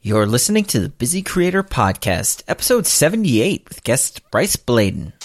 You're listening to the Busy Creator Podcast, episode 78 with guest Bryce Bladen.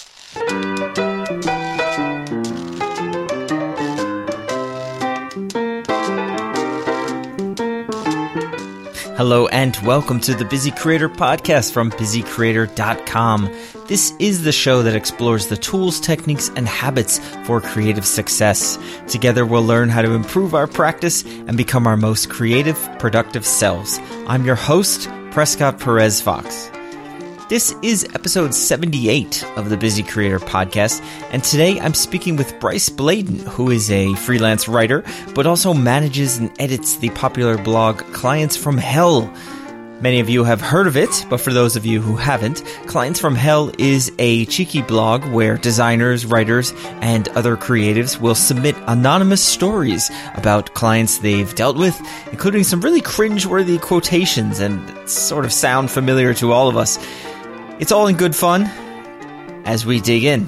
Hello and welcome to the Busy Creator Podcast from busycreator.com. This is the show that explores the tools, techniques, and habits for creative success. Together we'll learn how to improve our practice and become our most creative, productive selves. I'm your host, Prescott Perez Fox. This is episode 78 of the Busy Creator Podcast, and today I'm speaking with Bryce Bladen, who is a freelance writer, but also manages and edits the popular blog Clients from Hell. Many of you have heard of it, but for those of you who haven't, Clients from Hell is a cheeky blog where designers, writers, and other creatives will submit anonymous stories about clients they've dealt with, including some really cringe-worthy quotations and sort of sound familiar to all of us. It's all in good fun as we dig in.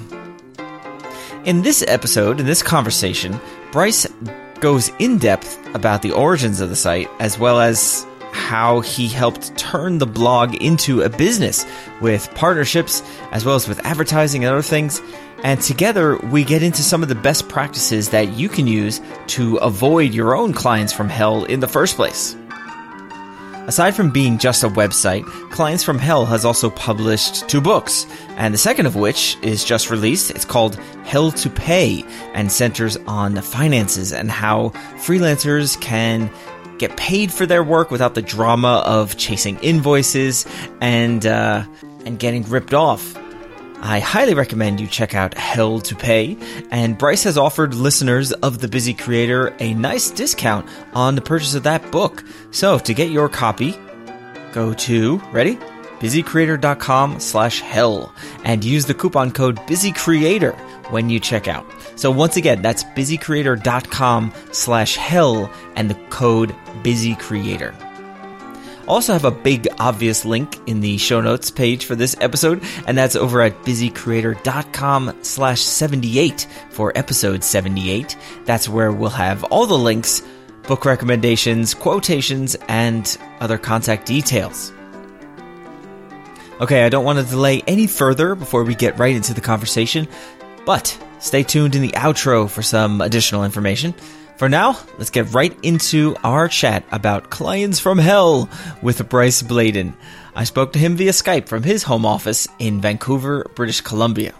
In this episode, in this conversation, Bryce goes in depth about the origins of the site, as well as how he helped turn the blog into a business with partnerships, as well as with advertising and other things. And together, we get into some of the best practices that you can use to avoid your own clients from hell in the first place. Aside from being just a website, Clients from Hell has also published 2 books, and the second of which is just released. It's called Hell to Pay and centers on finances and how freelancers can get paid for their work without the drama of chasing invoices and getting ripped off. I highly recommend you check out Hell to Pay, and Bryce has offered listeners of The Busy Creator a nice discount on the purchase of that book. So to get your copy, go to, ready? busycreator.com/hell and use the coupon code BusyCreator when you check out. So once again, that's busycreator.com/hell and the code BusyCreator. Also have a big obvious link in the show notes page for this episode, and that's over at busycreator.com/78 for episode 78. That's where we'll have all the links, book recommendations, quotations, and other contact details. Okay, I don't want to delay any further before we get right into the conversation, but stay tuned in the outro for some additional information. For now, let's get right into our chat about Clients from Hell with Bryce Bladen. I spoke to him via Skype from his home office in Vancouver, British Columbia.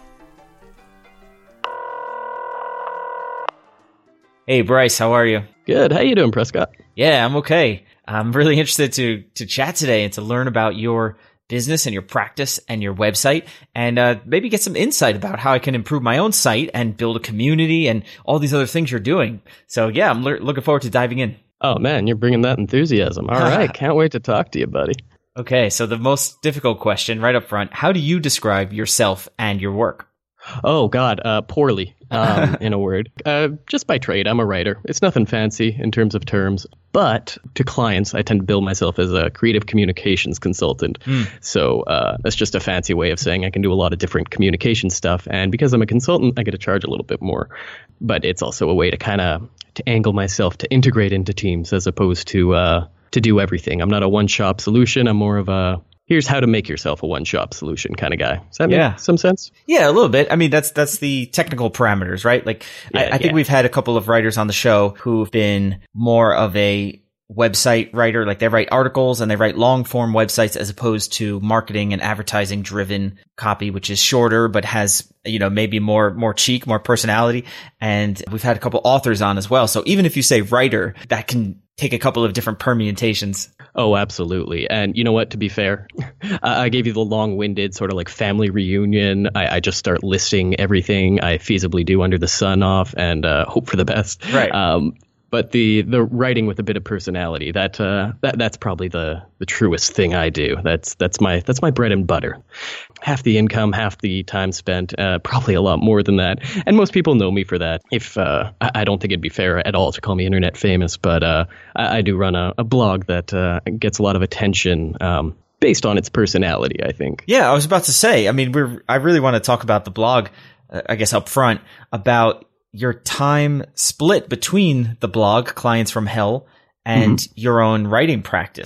Hey Bryce, how are you? Good. How you doing, Prescott? Yeah, I'm okay. I'm really interested to chat today and to learn about your business and your practice and your website, and maybe get some insight about how I can improve my own site and build a community and all these other things you're doing. So yeah, I'm looking forward to diving in. Oh man, you're bringing that enthusiasm. All right, can't wait to talk to you, buddy. Okay, so the most difficult question right up front, how do you describe yourself and your work? Oh God, poorly, in a word. Just by trade, I'm a writer. It's nothing fancy in terms of terms, but to clients, I tend to bill myself as a creative communications consultant. So that's just a fancy way of saying I can do a lot of different communication stuff. And because I'm a consultant, I get to charge a little bit more. But it's also a way to kind of to angle myself to integrate into teams as opposed to do everything. I'm not a one-shop solution. I'm more of a here's how to make yourself a one-shop solution kind of guy. Does that make some sense? Yeah, a little bit. I mean, that's the technical parameters, right? Like, I think we've had a couple of writers on the show who've been more of a website writer. Like, they write articles and they write long-form websites as opposed to marketing and advertising-driven copy, which is shorter but has, maybe more cheek, more personality. And we've had a couple authors on as well. So even if you say writer, that can take a couple of different permutations. Oh, absolutely. And you know what, to be fair, I gave you the long-winded sort of like family reunion. I just start listing everything I feasibly do under the sun off and hope for the best. Right. But the writing with a bit of personality, that's probably the truest thing I do. That's my bread and butter. Half the income, half the time spent, probably a lot more than that. And most people know me for that. If I don't think it'd be fair at all to call me internet famous, but I do run a blog that gets a lot of attention based on its personality, I think. Yeah, I was about to say, I mean, I really want to talk about the blog, I guess up front, about your time split between the blog Clients from Hell and your own writing practice.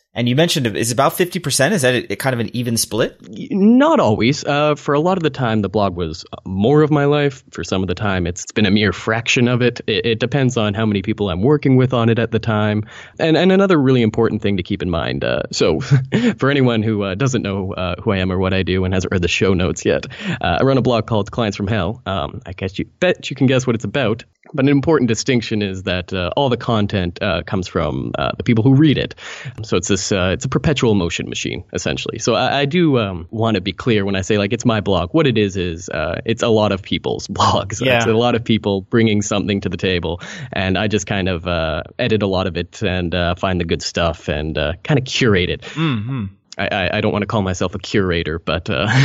And you mentioned it's about 50%. Is that a kind of an even split? Not always. For a lot of the time, the blog was more of my life. For some of the time, it's been a mere fraction of it. It depends on how many people I'm working with on it at the time. And another really important thing to keep in mind. So for anyone who doesn't know who I am or what I do and hasn't read the show notes yet, I run a blog called Clients from Hell. I bet you can guess what it's about. But an important distinction is that all the content comes from the people who read it. So it's a perpetual motion machine, essentially. So I do want to be clear when I say, like, it's my blog. What it is it's a lot of people's blogs. Yeah. It's a lot of people bringing something to the table. And I just kind of edit a lot of it and find the good stuff and kind of curate it. Mm-hmm. I don't want to call myself a curator, but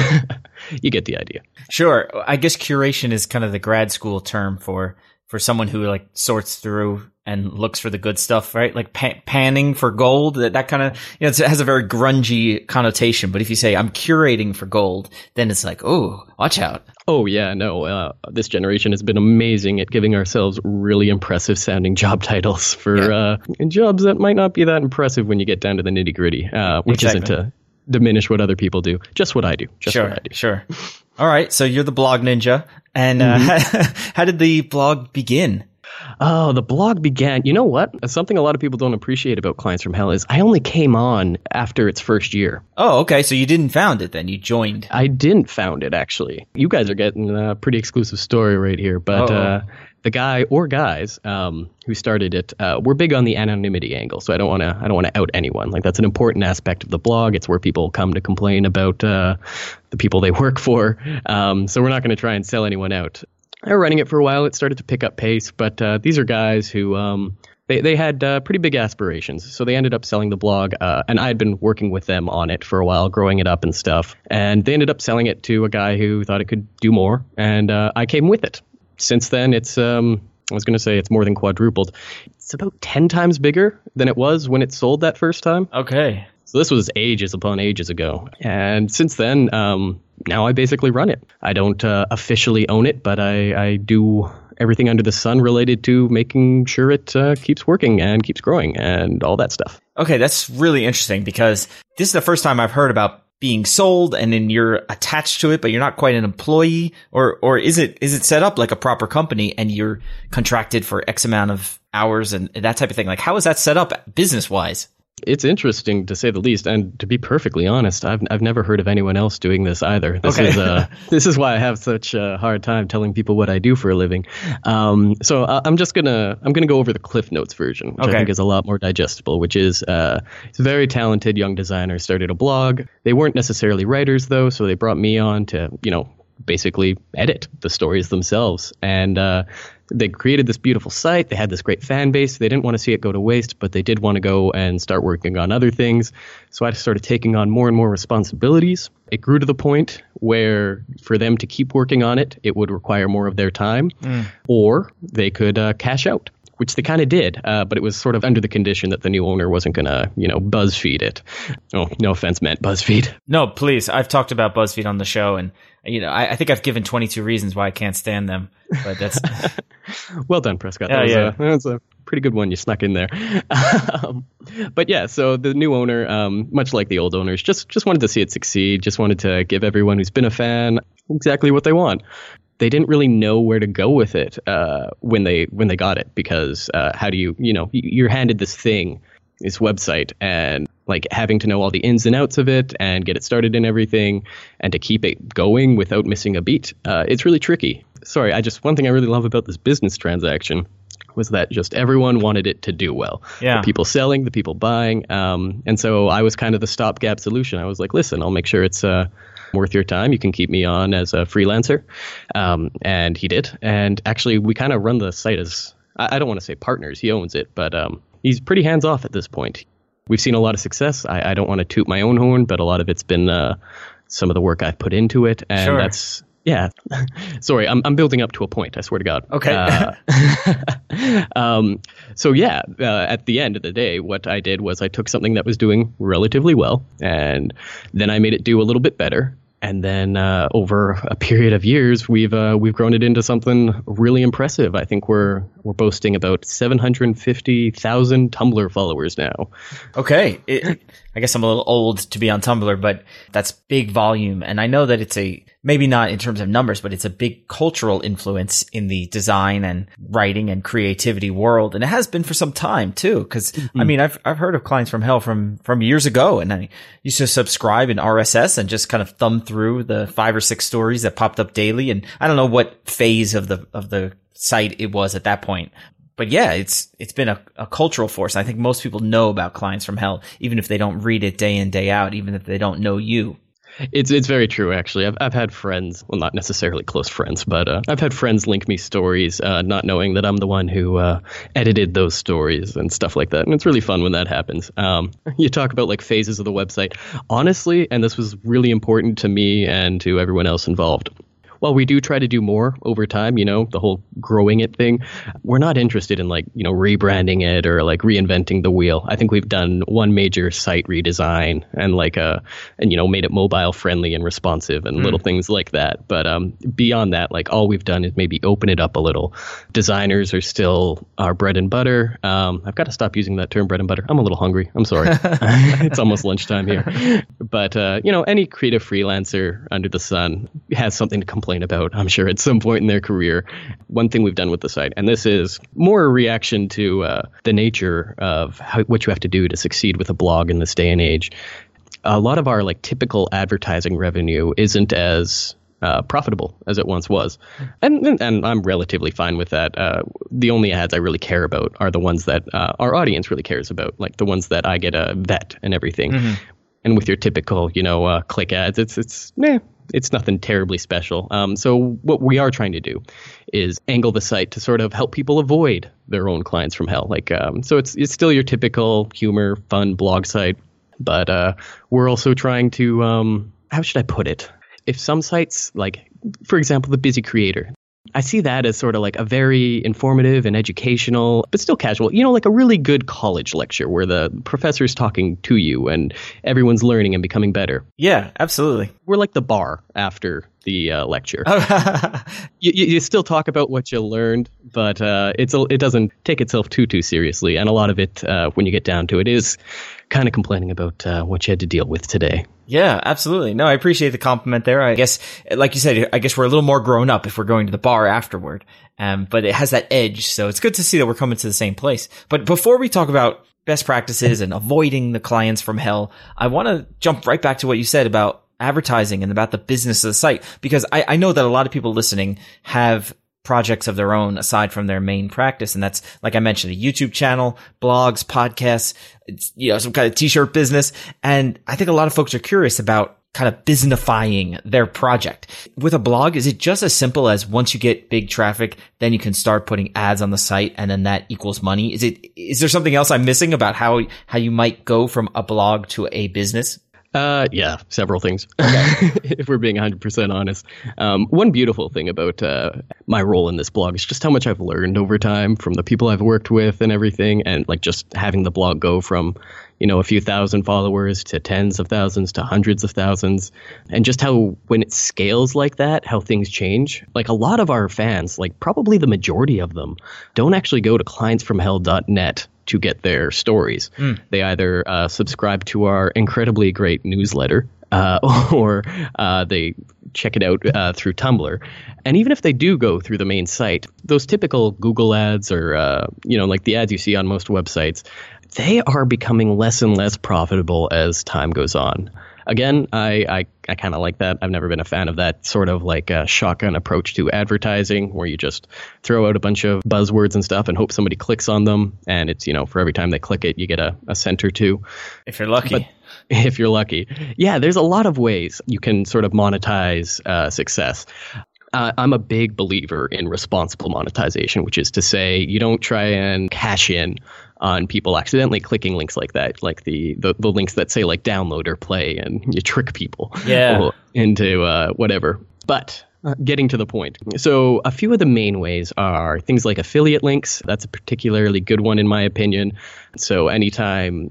you get the idea. Sure. I guess curation is kind of the grad school term for someone who like sorts through and looks for the good stuff, right? Like panning for gold, that kind of, it has a very grungy connotation. But if you say I'm curating for gold, then it's like, oh, watch out. Oh, yeah, no. This generation has been amazing at giving ourselves really impressive sounding job titles for jobs that might not be that impressive when you get down to the nitty gritty, which isn't to diminish what other people do, just what I do. Sure. All right. So you're the blog ninja. And how did the blog begin? Oh, the blog began. You know what? Something a lot of people don't appreciate about Clients from Hell is I only came on after its first year. Oh, okay. So you didn't found it then. You joined. I didn't found it, actually. You guys are getting a pretty exclusive story right here. But the guy or guys who started it were big on the anonymity angle. So I don't want to out anyone. Like, that's an important aspect of the blog. It's where people come to complain about the people they work for. So we're not going to try and sell anyone out. I was running it for a while. It started to pick up pace, but these are guys who they had pretty big aspirations. So they ended up selling the blog, and I had been working with them on it for a while, growing it up and stuff. And they ended up selling it to a guy who thought it could do more, and I came with it. Since then, it's I was going to say it's more than quadrupled. It's about 10 times bigger than it was when it sold that first time. Okay. So this was ages upon ages ago. And since then, now I basically run it. I don't officially own it, but I do everything under the sun related to making sure it keeps working and keeps growing and all that stuff. Okay, that's really interesting because this is the first time I've heard about being sold and then you're attached to it, but you're not quite an employee, or is it set up like a proper company and you're contracted for X amount of hours and that type of thing? Like, how is that set up business wise? It's interesting to say the least, and to be perfectly honest, I've never heard of anyone else doing this either. This is why I have such a hard time telling people what I do for a living. So I'm gonna go over the Cliff Notes version, which I think is a lot more digestible. Which is it's a very talented young designer started a blog. They weren't necessarily writers though, so they brought me on to basically edit the stories themselves. And they created this beautiful site. They had this great fan base. They didn't want to see it go to waste, but they did want to go and start working on other things. So I started taking on more and more responsibilities. It grew to the point where for them to keep working on it, it would require more of their time, or they could cash out, which they kind of did, but it was sort of under the condition that the new owner wasn't going to, BuzzFeed it. Oh, no offense meant, BuzzFeed. No, please. I've talked about BuzzFeed on the show, and I think I've given 22 reasons why I can't stand them. But that's well done, Prescott. That was a pretty good one you snuck in there. But yeah, so the new owner, much like the old owners, just wanted to see it succeed. Just wanted to give everyone who's been a fan exactly what they want. They didn't really know where to go with it when they got it, because how do you're handed this website, and like having to know all the ins and outs of it and get it started and everything, and to keep it going without missing a beat. It's really tricky. Sorry, one thing I really love about this business transaction was that just everyone wanted it to do well. Yeah. The people selling, the people buying. And so I was kind of the stopgap solution. I was like, listen, I'll make sure it's worth your time. You can keep me on as a freelancer. And he did. And actually, we kind of run the site as, I don't want to say partners. He owns it, but he's pretty hands off at this point. We've seen a lot of success. I don't want to toot my own horn, but a lot of it's been some of the work I've put into it. And sure. That's, yeah. Sorry, I'm building up to a point, I swear to God. Okay. So yeah, at the end of the day, what I did was I took something that was doing relatively well, and then I made it do a little bit better. And then over a period of years, we've grown it into something really impressive. I think we're boasting about 750,000 Tumblr followers now. Okay. I guess I'm a little old to be on Tumblr, but that's big volume. And I know that it's maybe not in terms of numbers, but it's a big cultural influence in the design and writing and creativity world. And it has been for some time too. Cause I mean, I've heard of Clients from Hell from years ago, and I used to subscribe in RSS and just kind of thumb through the 5 or 6 stories that popped up daily. And I don't know what phase of the site it was at that point. But yeah, it's been a cultural force. I think most people know about Clients from Hell, even if they don't read it day in, day out, even if they don't know you. It's very true, actually. I've had friends, well, not necessarily close friends, but I've had friends link me stories, not knowing that I'm the one who edited those stories and stuff like that. And it's really fun when that happens. You talk about like phases of the website. Honestly, and this was really important to me and to everyone else involved, while we do try to do more over time, the whole growing it thing, we're not interested in rebranding it or like reinventing the wheel. I think we've done one major site redesign and made it mobile friendly and responsive and little things like that. But beyond that, like all we've done is maybe open it up a little. Designers are still our bread and butter. I've got to stop using that term bread and butter. I'm a little hungry. I'm sorry. It's almost lunchtime here. But, any creative freelancer under the sun has something to complain about, I'm sure, at some point in their career. One thing we've done with the site, and this is more a reaction to the nature of what you have to do to succeed with a blog in this day and age. A lot of our typical advertising revenue isn't as profitable as it once was. And I'm relatively fine with that. The only ads I really care about are the ones that our audience really cares about, like the ones that I get a vet and everything. Mm-hmm. And with your typical, click ads, it's nothing terribly special. So what we are trying to do is angle the site to sort of help people avoid their own Clients from Hell. So it's still your typical humor, fun blog site, but we're also trying to, how should I put it? If some sites, like, for example, The Busy Creator, I see that as sort of like a very informative and educational, but still casual, like a really good college lecture where the professor's talking to you and everyone's learning and becoming better. Yeah, absolutely. We're like the bar after the lecture. You still talk about what you learned, but it doesn't take itself too seriously. And a lot of it, when you get down to it, is kind of complaining about what you had to deal with today. Yeah, absolutely. No, I appreciate the compliment there. I guess, like you said, we're a little more grown up if we're going to the bar afterward. But it has that edge. So it's good to see that we're coming to the same place. But before we talk about best practices and avoiding the Clients from Hell, I want to jump right back to what you said about advertising and about the business of the site, because I know that a lot of people listening have projects of their own aside from their main practice. And that's, like I mentioned, a YouTube channel, blogs, podcasts, some kind of t-shirt business. And I think a lot of folks are curious about kind of businessifying their project. With a blog, is it just as simple as once you get big traffic, then you can start putting ads on the site and then that equals money? Is there something else I'm missing about how you might go from a blog to a business? Yeah, several things. Okay. If we're being 100% honest. One beautiful thing about my role in this blog is just how much I've learned over time from the people I've worked with and everything, and just having the blog go from, a few thousand followers to tens of thousands to hundreds of thousands, and just how when it scales like that, how things change. Like a lot of our fans, probably the majority of them, don't actually go to clientsfromhell.net to get their stories. They either subscribe to our incredibly great newsletter or they check it out through Tumblr. And even if they do go through the main site, those typical Google ads or, like the ads you see on most websites, they are becoming less and less profitable as time goes on. Again, I kind of like that. I've never been a fan of that sort of like a shotgun approach to advertising where you just throw out a bunch of buzzwords and stuff and hope somebody clicks on them. And it's, for every time they click it, you get a cent or two. If you're lucky. But if you're lucky. Yeah, there's a lot of ways you can sort of monetize success. I'm a big believer in responsible monetization, which is to say you don't try and cash in on people accidentally clicking links like that, like the links that say like download or play, and you trick people into whatever. But getting to the point. So a few of the main ways are things like affiliate links. That's a particularly good one in my opinion. So anytime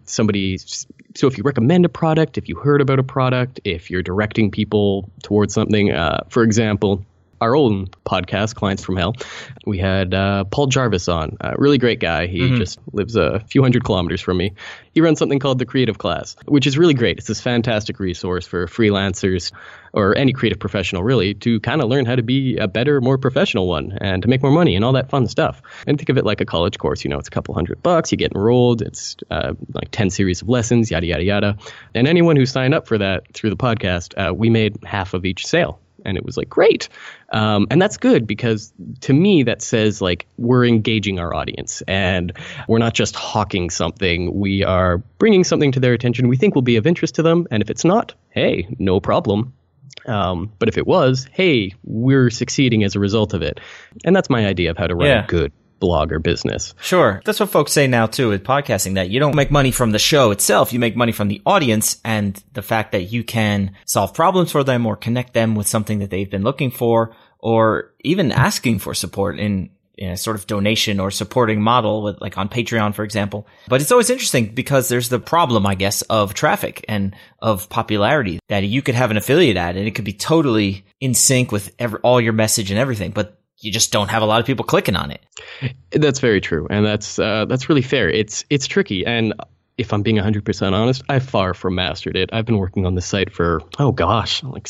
so if you recommend a product, if you heard about a product, if you're directing people towards something, for example, our own podcast, Clients from Hell, we had Paul Jarvis on, a really great guy. He just lives a few hundred kilometers from me. He runs something called the Creative Class, which is really great. It's this fantastic resource for freelancers or any creative professional, really, to kind of learn how to be a better, more professional one and to make more money and all that fun stuff. And think of it like a college course. It's a couple $100. You get enrolled. It's like 10 series of lessons, yada, yada, yada. And anyone who signed up for that through the podcast, we made half of each sale. And it was like, great. And that's good because to me, that says like we're engaging our audience and we're not just hawking something. We are bringing something to their attention we think will be of interest to them. And if it's not, hey, no problem. But if it was, hey, we're succeeding as a result of it. And that's my idea of how to run a good blog or business. Sure. That's what folks say now too with podcasting, that you don't make money from the show itself. You make money from the audience and the fact that you can solve problems for them or connect them with something that they've been looking for, or even asking for support in a sort of donation or supporting model with like on Patreon, for example. But it's always interesting because there's the problem, I guess, of traffic and of popularity, that you could have an affiliate ad and it could be totally in sync with all your message and everything, but you just don't have a lot of people clicking on it. That's very true. And that's really fair. It's tricky. And if I'm being 100% honest, I far from mastered it. I've been working on this site for, like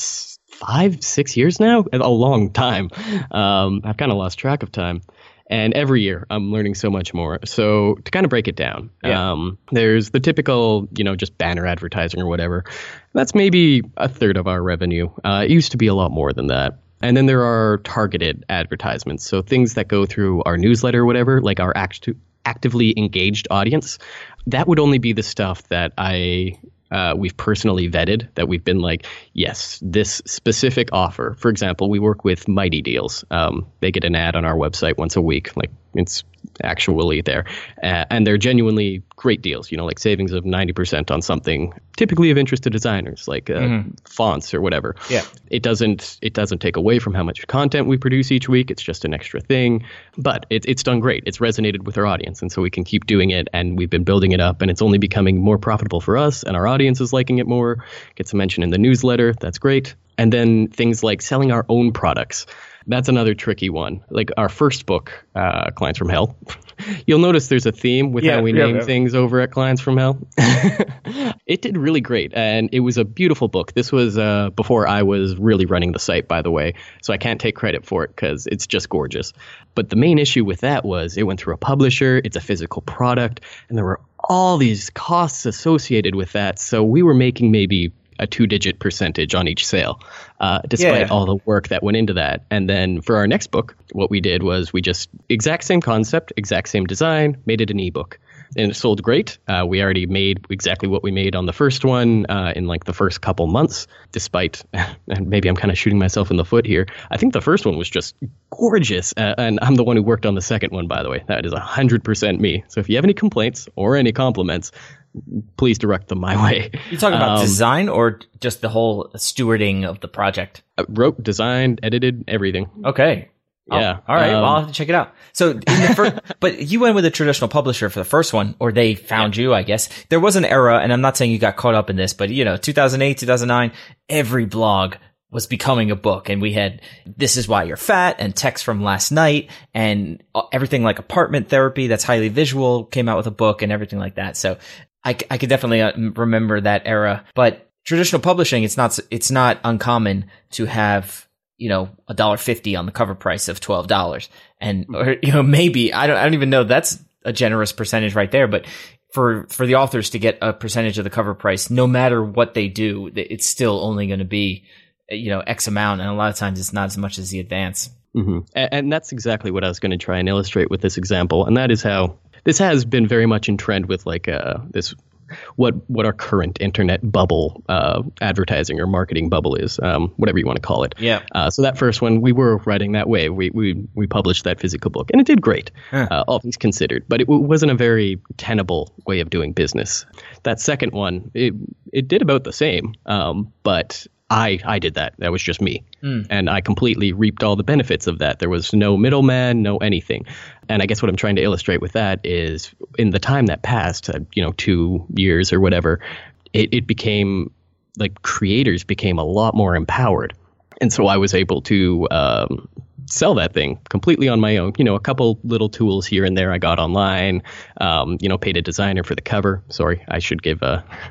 5-6 years now, a long time. I've kind of lost track of time. And every year I'm learning so much more. So to kind of break it down, there's the typical, just banner advertising or whatever. That's maybe a third of our revenue. It used to be a lot more than that. And then there are targeted advertisements. So things that go through our newsletter or whatever, like our actively engaged audience. That would only be the stuff that we've personally vetted, that we've been like, yes, this specific offer. For example, we work with Mighty Deals. They get an ad on our website once a week. Like it's actually there. And they're genuinely great deals, like savings of 90% on something typically of interest to designers, like fonts or whatever. Yeah. It doesn't take away from how much content we produce each week. It's just an extra thing. But it's done great. It's resonated with our audience. And so we can keep doing it. And we've been building it up. And it's only becoming more profitable for us. And our audience is liking it more. Gets a mention in the newsletter. That's great. And then things like selling our own products. That's another tricky one. Like our first book, Clients from Hell. You'll notice there's a theme with how we name things over at Clients from Hell. It did really great. And it was a beautiful book. This was before I was really running the site, by the way. So I can't take credit for it because it's just gorgeous. But the main issue with that was it went through a publisher. It's a physical product. And there were all these costs associated with that. So we were making maybe a 2-digit percentage on each sale, despite all the work that went into that. And then for our next book, what we did was we just exact same concept, exact same design, made it an ebook. And it sold great. We already made exactly what we made on the first one in like the first couple months, despite, and maybe I'm kind of shooting myself in the foot here. I think the first one was just gorgeous. And I'm the one who worked on the second one, by the way. That is 100% me. So if you have any complaints or any compliments, please direct them my way. You talking about design or just the whole stewarding of the project? Wrote, designed, edited, everything. Okay. Yeah. All right. Well, I'll have to check it out. So, but you went with a traditional publisher for the first one, or they found you, I guess. There was an era, and I'm not saying you got caught up in this, but 2008, 2009, every blog was becoming a book, and we had This Is Why You're Fat and Text from Last Night and everything like Apartment Therapy that's highly visual came out with a book and everything like that. So I could definitely remember that era, but traditional publishing, it's not uncommon to have, $1.50 on the cover price of $12. And, or, maybe, I don't even know, that's a generous percentage right there, but for the authors to get a percentage of the cover price, no matter what they do, it's still only going to be, X amount. And a lot of times it's not as much as the advance. Mm-hmm. And that's exactly what I was going to try and illustrate with this example. And that is how this has been very much in trend with like this, what our current internet bubble advertising or marketing bubble is, whatever you want to call it. Yeah. So that first one, we were writing that way. We published that physical book, and it did great, all things considered. But it wasn't a very tenable way of doing business. That second one, it did about the same, but I did that. That was just me. And I completely reaped all the benefits of that. There was no middleman, no anything. And I guess what I'm trying to illustrate with that is in the time that passed, 2 years or whatever, it became like creators became a lot more empowered. And so I was able to sell that thing completely on my own. A couple little tools here and there I got online, paid a designer for the cover. Sorry, I should give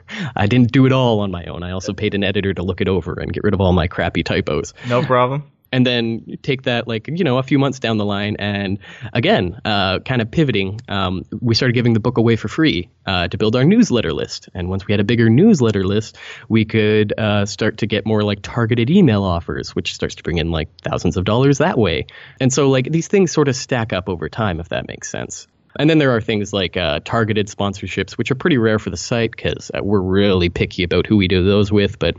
I didn't do it all on my own. I also paid an editor to look it over and get rid of all my crappy typos. No problem. And then you take that a few months down the line and again, kind of pivoting, we started giving the book away for free to build our newsletter list. And once we had a bigger newsletter list, we could start to get more targeted email offers, which starts to bring in thousands of dollars that way. And so these things sort of stack up over time, if that makes sense. And then there are things like targeted sponsorships, which are pretty rare for the site because we're really picky about who we do those with. But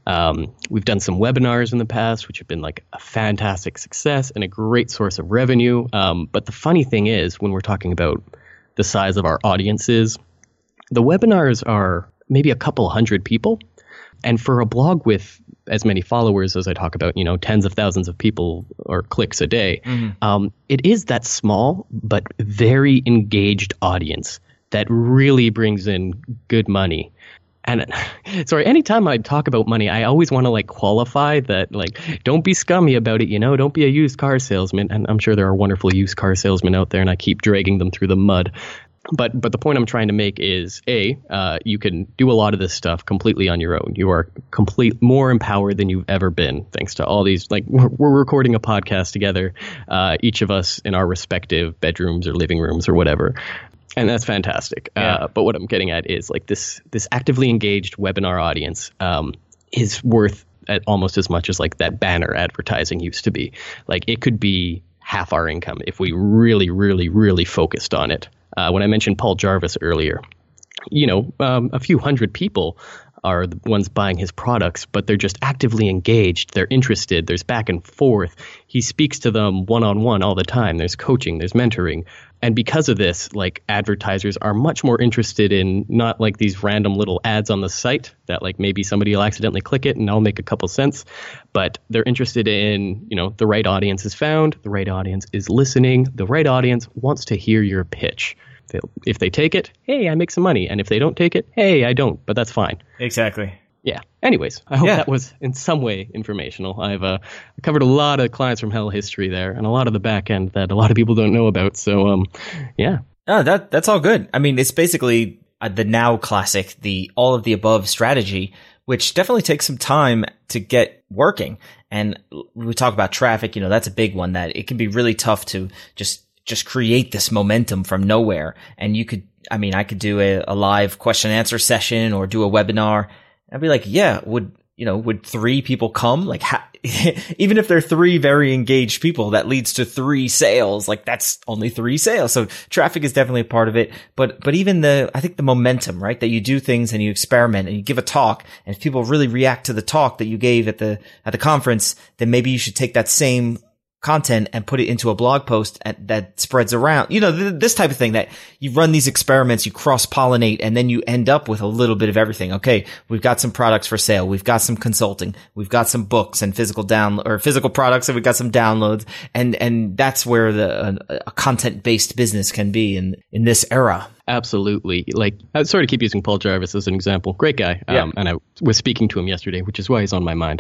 we've done some webinars in the past, which have been a fantastic success and a great source of revenue. But the funny thing is, when we're talking about the size of our audiences, the webinars are maybe a couple hundred people. And for a blog with as many followers as I talk about, tens of thousands of people or clicks a day, it is that small but very engaged audience that really brings in good money. And sorry, anytime I talk about money, I always want to qualify that, don't be scummy about it, don't be a used car salesman. And I'm sure there are wonderful used car salesmen out there and I keep dragging them through the mud. But the point I'm trying to make is, you can do a lot of this stuff completely on your own. You are more empowered than you've ever been, thanks to all these, we're recording a podcast together, each of us in our respective bedrooms or living rooms or whatever. And that's fantastic. Yeah. But what I'm getting at is this actively engaged webinar audience is worth almost as much as that banner advertising used to be. It could be half our income if we really, really, really focused on it. When I mentioned Paul Jarvis earlier, a few hundred people are the ones buying his products, but they're just actively engaged. They're interested. There's back and forth. He speaks to them one-on-one all the time. There's coaching, there's mentoring. And because of this, advertisers are much more interested in not these random little ads on the site that maybe somebody will accidentally click it and I'll make a couple cents, but they're interested in, the right audience is found, the right audience is listening, the right audience wants to hear your pitch. If they take it, hey, I make some money. And if they don't take it, hey, I don't, but that's fine. Exactly. Yeah. Anyways, I hope that was in some way informational. I've covered a lot of Clients from Hell history there and a lot of the back end that a lot of people don't know about. So, yeah. Oh, that's all good. I mean, it's basically the now classic, the all of the above strategy, which definitely takes some time to get working. And we talk about traffic, that's a big one that it can be really tough to just create this momentum from nowhere. And I could do a live question and answer session or do a webinar. I'd be would 3 people come? Even if they're 3 very engaged people, that leads to 3 sales. That's only 3 sales. So traffic is definitely a part of it. But even I think the momentum, right? That you do things and you experiment and you give a talk, and if people really react to the talk that you gave at the conference, then maybe you should take that same content and put it into a blog post that spreads around, this type of thing, that you run these experiments, you cross-pollinate, and then you end up with a little bit of everything. Okay, we've got some products for sale, we've got some consulting, we've got some books and physical products, and we've got some downloads, and that's where a content-based business can be in this era. Absolutely. I sort of keep using Paul Jarvis as an example. Great guy. And I was speaking to him yesterday, which is why he's on my mind.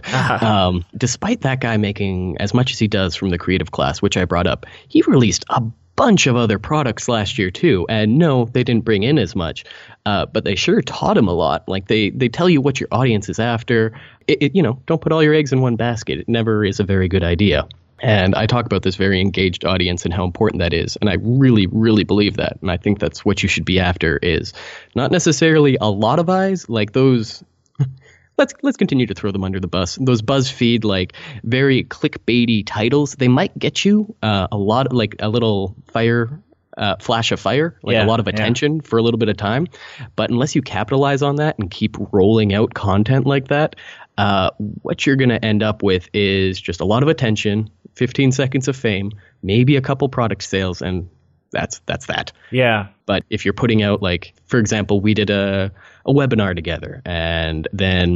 Despite that guy making as much as he does from the creative class, which I brought up, he released a bunch of other products last year too. And no, they didn't bring in as much, but they sure taught him a lot. They tell you what your audience is after. Don't put all your eggs in one basket. It never is a very good idea. And I talk about this very engaged audience and how important that is. And I really, really believe that. And I think that's what you should be after, is not necessarily a lot of eyes like those. Let's continue to throw them under the bus. Those BuzzFeed, very clickbaity titles, they might get you a lot, a little flash of fire, a lot of attention for a little bit of time. But unless you capitalize on that and keep rolling out content like that, what you're going to end up with is just a lot of attention, 15 seconds of fame, maybe a couple product sales, and that's that. Yeah. But if you're putting out, for example, we did a webinar together, and then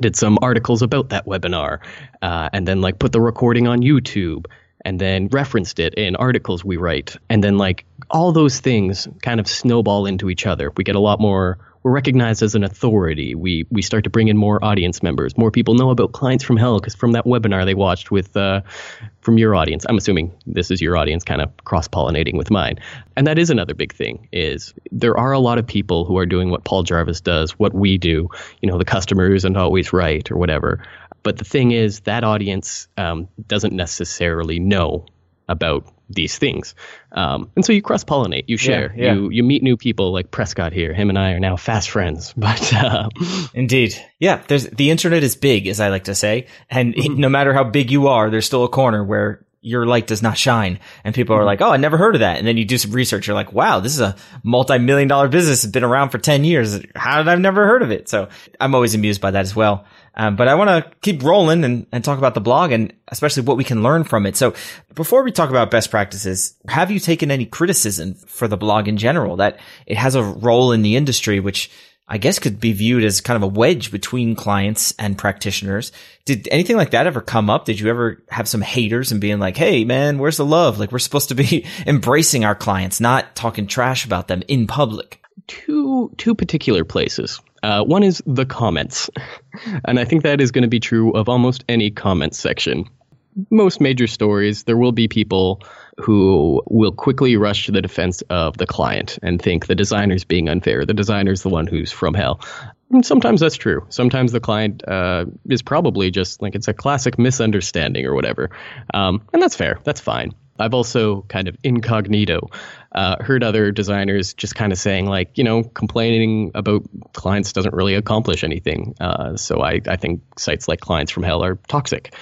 did some articles about that webinar, and then like put the recording on YouTube, and then referenced it in articles we write. And then like all those things kind of snowball into each other. We get a lot more, we're recognized as an authority. We start to bring in more audience members. More people know about Clients from Hell because from that webinar they watched with from your audience. I'm assuming this is your audience kind of cross-pollinating with mine. And that is another big thing, is there are a lot of people who are doing what Paul Jarvis does, what we do, the customer isn't always right or whatever. But the thing is, that audience doesn't necessarily know about these things. And so you cross-pollinate, you share, you meet new people like Prescott here. Him and I are now fast friends. But Indeed. Yeah, the internet is big, as I like to say. And no matter how big you are, there's still a corner where your light does not shine. And people are like, oh, I never heard of that. And then you do some research. You're like, wow, this is a multi-million-dollar business. It's been around for 10 years. How did I never heard of it? So I'm always amused by that as well. But I want to keep rolling and talk about the blog and especially what we can learn from it. So before we talk about best practices, have you taken any criticism for the blog in general, that it has a role in the industry, which I guess could be viewed as kind of a wedge between clients and practitioners? Did anything like that ever come up? Did you ever have some haters and being like, hey man, where's the love? Like, we're supposed to be embracing our clients, not talking trash about them in public. Two particular places. One is the comments. And I think that is going to be true of almost any comment section. Most major stories, there will be people who will quickly rush to the defense of the client and think the designer's being unfair. The designer's the one who's from hell. And sometimes that's true. Sometimes the client is probably just like, it's a classic misunderstanding or whatever. And that's fair. That's fine. I've also kind of incognito heard other designers just kind of saying like, complaining about clients doesn't really accomplish anything. So I think sites like Clients from Hell are toxic.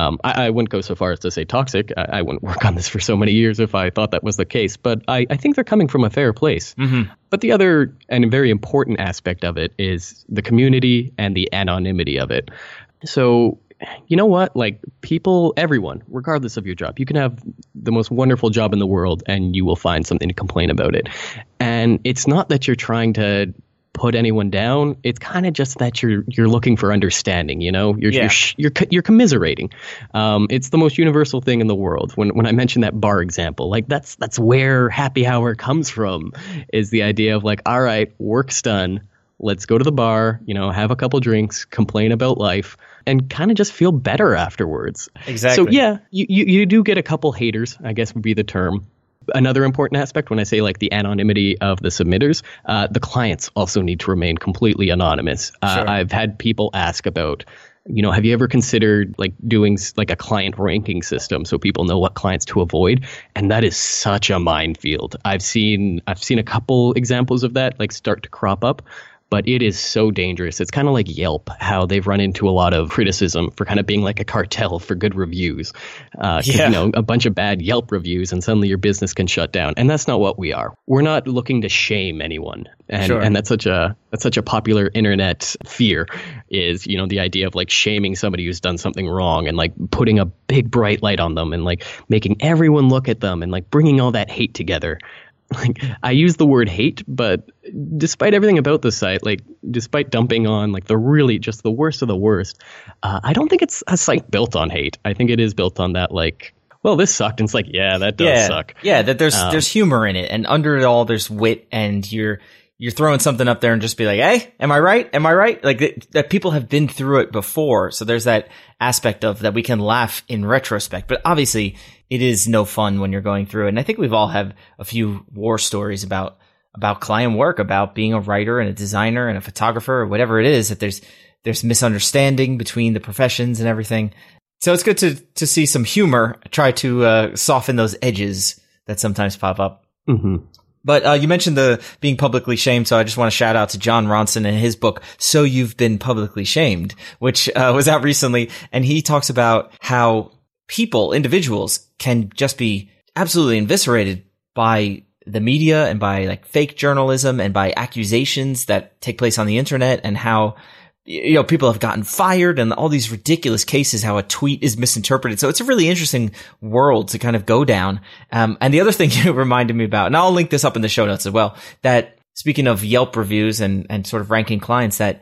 I wouldn't go so far as to say toxic. I wouldn't work on this for so many years if I thought that was the case. But I think they're coming from a fair place. Mm-hmm. But the other and very important aspect of it is the community and the anonymity of it. So you know what? Like people, everyone, regardless of your job, you can have the most wonderful job in the world and you will find something to complain about it. And it's not that you're trying to put anyone down. It's kind of just that you're looking for understanding, you're commiserating. It's the most universal thing in the world. When I mentioned that bar example, like that's where happy hour comes from, is the idea of like, all right, work's done. Let's go to the bar, have a couple drinks, complain about life, and kind of just feel better afterwards. Exactly. So yeah, you do get a couple haters, I guess would be the term. Another important aspect when I say like the anonymity of the submitters, the clients also need to remain completely anonymous. Sure. I've had people ask about, have you ever considered like doing like a client ranking system so people know what clients to avoid? And that is such a minefield. I've seen a couple examples of that like start to crop up. But it is so dangerous. It's kind of like Yelp, how they've run into a lot of criticism for kind of being like a cartel for good reviews. A bunch of bad Yelp reviews and suddenly your business can shut down. And that's not what we are. We're not looking to shame anyone. And Sure. and that's such a popular internet fear, is, the idea of like shaming somebody who's done something wrong and like putting a big bright light on them and like making everyone look at them and like bringing all that hate together. Like, I use the word hate, but despite everything about the site, like despite dumping on like the really just the worst of the worst, I don't think it's a site built on hate. I think it is built on that like, well, this sucked. And it's like, yeah, that does suck. Yeah, that there's humor in it, and under it all, there's wit, and you're throwing something up there and just be like, hey, am I right? Am I right? Like that people have been through it before. So there's that aspect of that we can laugh in retrospect. But obviously it is no fun when you're going through it. And I think we've all have a few war stories about client work, about being a writer and a designer and a photographer or whatever it is, that there's misunderstanding between the professions and everything. So it's good to see some humor, try to soften those edges that sometimes pop up. Mm-hmm. But you mentioned the being publicly shamed, so I just want to shout out to John Ronson and his book, So You've Been Publicly Shamed, which was out recently. And he talks about how individuals can just be absolutely eviscerated by the media and by like fake journalism and by accusations that take place on the internet, and how people have gotten fired and all these ridiculous cases, how a tweet is misinterpreted. So it's a really interesting world to kind of go down. And the other thing you reminded me about, and I'll link this up in the show notes as well, that speaking of Yelp reviews and sort of ranking clients, that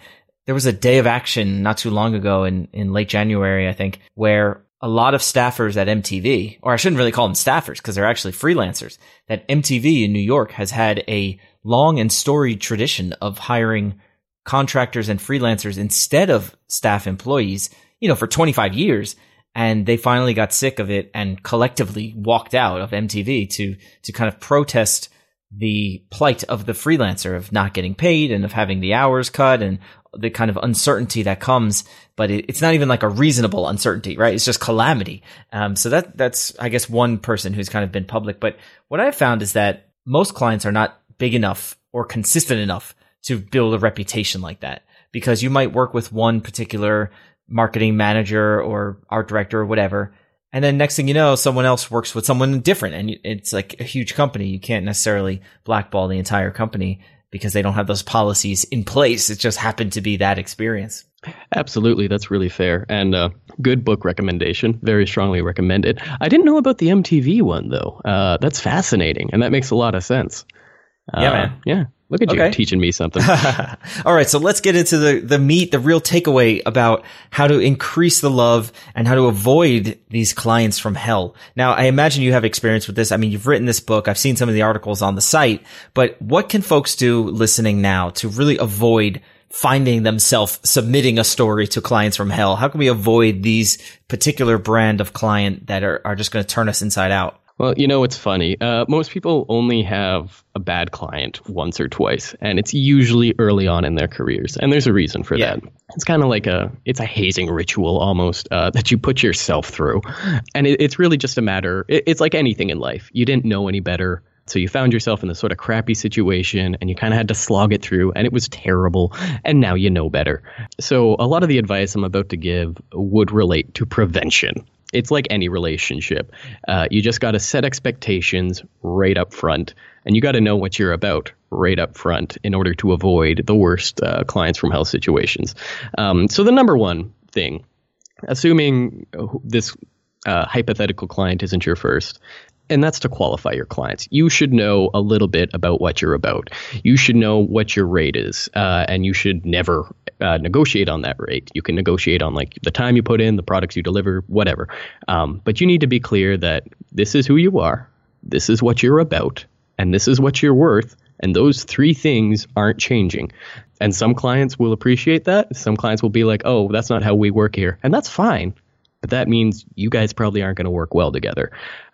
there was a day of action not too long ago in late January, I think, where a lot of staffers at MTV, or I shouldn't really call them staffers because they're actually freelancers, that MTV in New York has had a long and storied tradition of hiring contractors and freelancers instead of staff employees, for 25 years. And they finally got sick of it and collectively walked out of MTV to kind of protest the plight of the freelancer, of not getting paid and of having the hours cut and the kind of uncertainty that comes. But it's not even like a reasonable uncertainty, right? It's just calamity. So that's, I guess, one person who's kind of been public. But what I've found is that most clients are not big enough or consistent enough to build a reputation like that, because you might work with one particular marketing manager or art director or whatever, and then next thing you know, someone else works with someone different, and it's like a huge company. You can't necessarily blackball the entire company because they don't have those policies in place. It just happened to be that experience. Absolutely. That's really fair. And good book recommendation. Very strongly recommended. I didn't know about the MTV one, though. That's fascinating. And that makes a lot of sense. Yeah, man. Yeah. Look at you teaching me something. All right. So let's get into the meat, the real takeaway about how to increase the love and how to avoid these clients from hell. Now, I imagine you have experience with this. I mean, you've written this book. I've seen some of the articles on the site, but what can folks do listening now to really avoid finding themselves submitting a story to clients from hell? How can we avoid these particular brand of client that are just going to turn us inside out? Well, it's funny. Most people only have a bad client once or twice, and it's usually early on in their careers. And there's a reason for that. It's kind of like it's a hazing ritual almost that you put yourself through. And it's really just a matter. It's like anything in life. You didn't know any better. So you found yourself in this sort of crappy situation and you kind of had to slog it through, and it was terrible. And now you know better. So a lot of the advice I'm about to give would relate to prevention. It's like any relationship. You just got to set expectations right up front, and you got to know what you're about right up front in order to avoid the worst clients from hell situations. So the number one thing, assuming this hypothetical client isn't your first, and that's to qualify your clients. You should know a little bit about what you're about. You should know what your rate is, and you should never negotiate on that rate. You can negotiate on like the time you put in, the products you deliver, whatever. But you need to be clear that this is who you are, this is what you're about, and this is what you're worth. And those three things aren't changing. And some clients will appreciate that. Some clients will be like, oh, that's not how we work here. And that's fine. But that means you guys probably aren't going to work well together.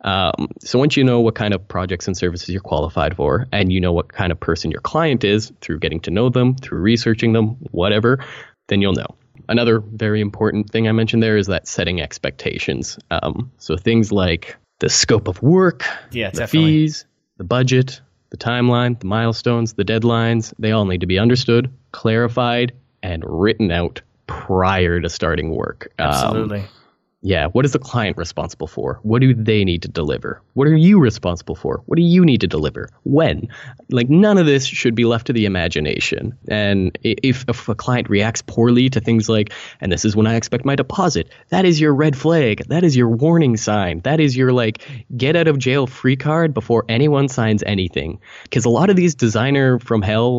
So once you know what kind of projects and services you're qualified for, and you know what kind of person your client is through getting to know them, through researching them, whatever, then you'll know. Another very important thing I mentioned there is that setting expectations. So things like the scope of work, the fees, the budget, the timeline, the milestones, the deadlines, they all need to be understood, clarified, and written out prior to starting work. Absolutely. Yeah. What is the client responsible for? What do they need to deliver? What are you responsible for? What do you need to deliver? When? Like, none of this should be left to the imagination. And if a client reacts poorly to things like, and this is when I expect my deposit, that is your red flag. That is your warning sign. That is your get out of jail free card before anyone signs anything. Because a lot of these designer from hell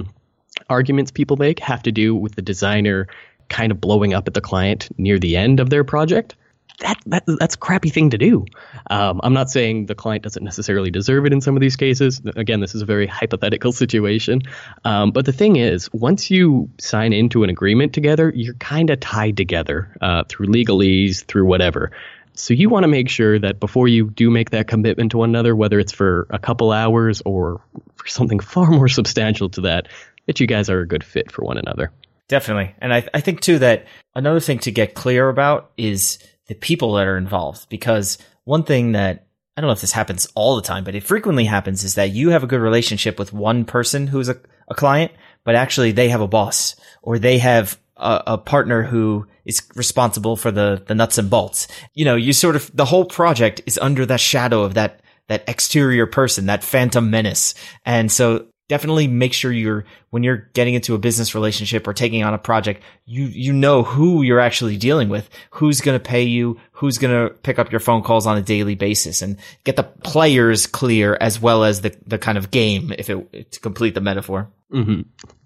arguments people make have to do with the designer kind of blowing up at the client near the end of their project. That's a crappy thing to do. I'm not saying the client doesn't necessarily deserve it in some of these cases. Again, this is a very hypothetical situation. But the thing is, once you sign into an agreement together, you're kind of tied together through legalese, through whatever. So you want to make sure that before you do make that commitment to one another, whether it's for a couple hours or for something far more substantial to that you guys are a good fit for one another. Definitely. And I think, too, that another thing to get clear about is the people that are involved. Because one thing that, I don't know if this happens all the time, but it frequently happens, is that you have a good relationship with one person who's a client, but actually they have a boss, or they have a partner who is responsible for the nuts and bolts. You sort of, the whole project is under the shadow of that exterior person, that phantom menace. And so definitely make sure when you're getting into a business relationship or taking on a project, you know who you're actually dealing with, who's going to pay you, who's going to pick up your phone calls on a daily basis, and get the players clear as well as the kind of game, to complete the metaphor. Mm-hmm.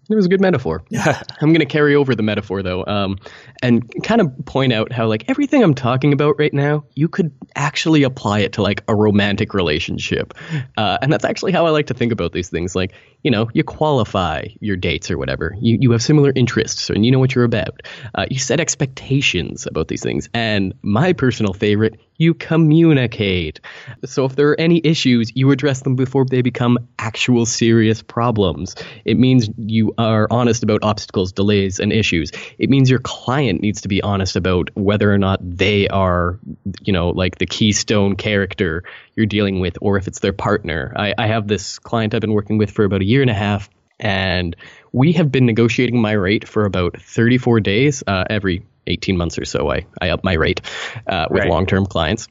It was a good metaphor. I'm going to carry over the metaphor, though, and kind of point out how, like, everything I'm talking about right now, you could actually apply it to, like, a romantic relationship. And that's actually how I like to think about these things. Like, you know, you qualify your dates or whatever. You have similar interests and you know what you're about. You set expectations about these things. And my personal favorite, you communicate. So if there are any issues, you address them before they become actual serious problems. It means you are honest about obstacles, delays, and issues. It means your client needs to be honest about whether or not they are, you know, like the keystone character you're dealing with, or if it's their partner. I have this client I've been working with for about a year and a half, and we have been negotiating my rate for about 34 days. Every 18 months or so, I up my rate with long-term clients.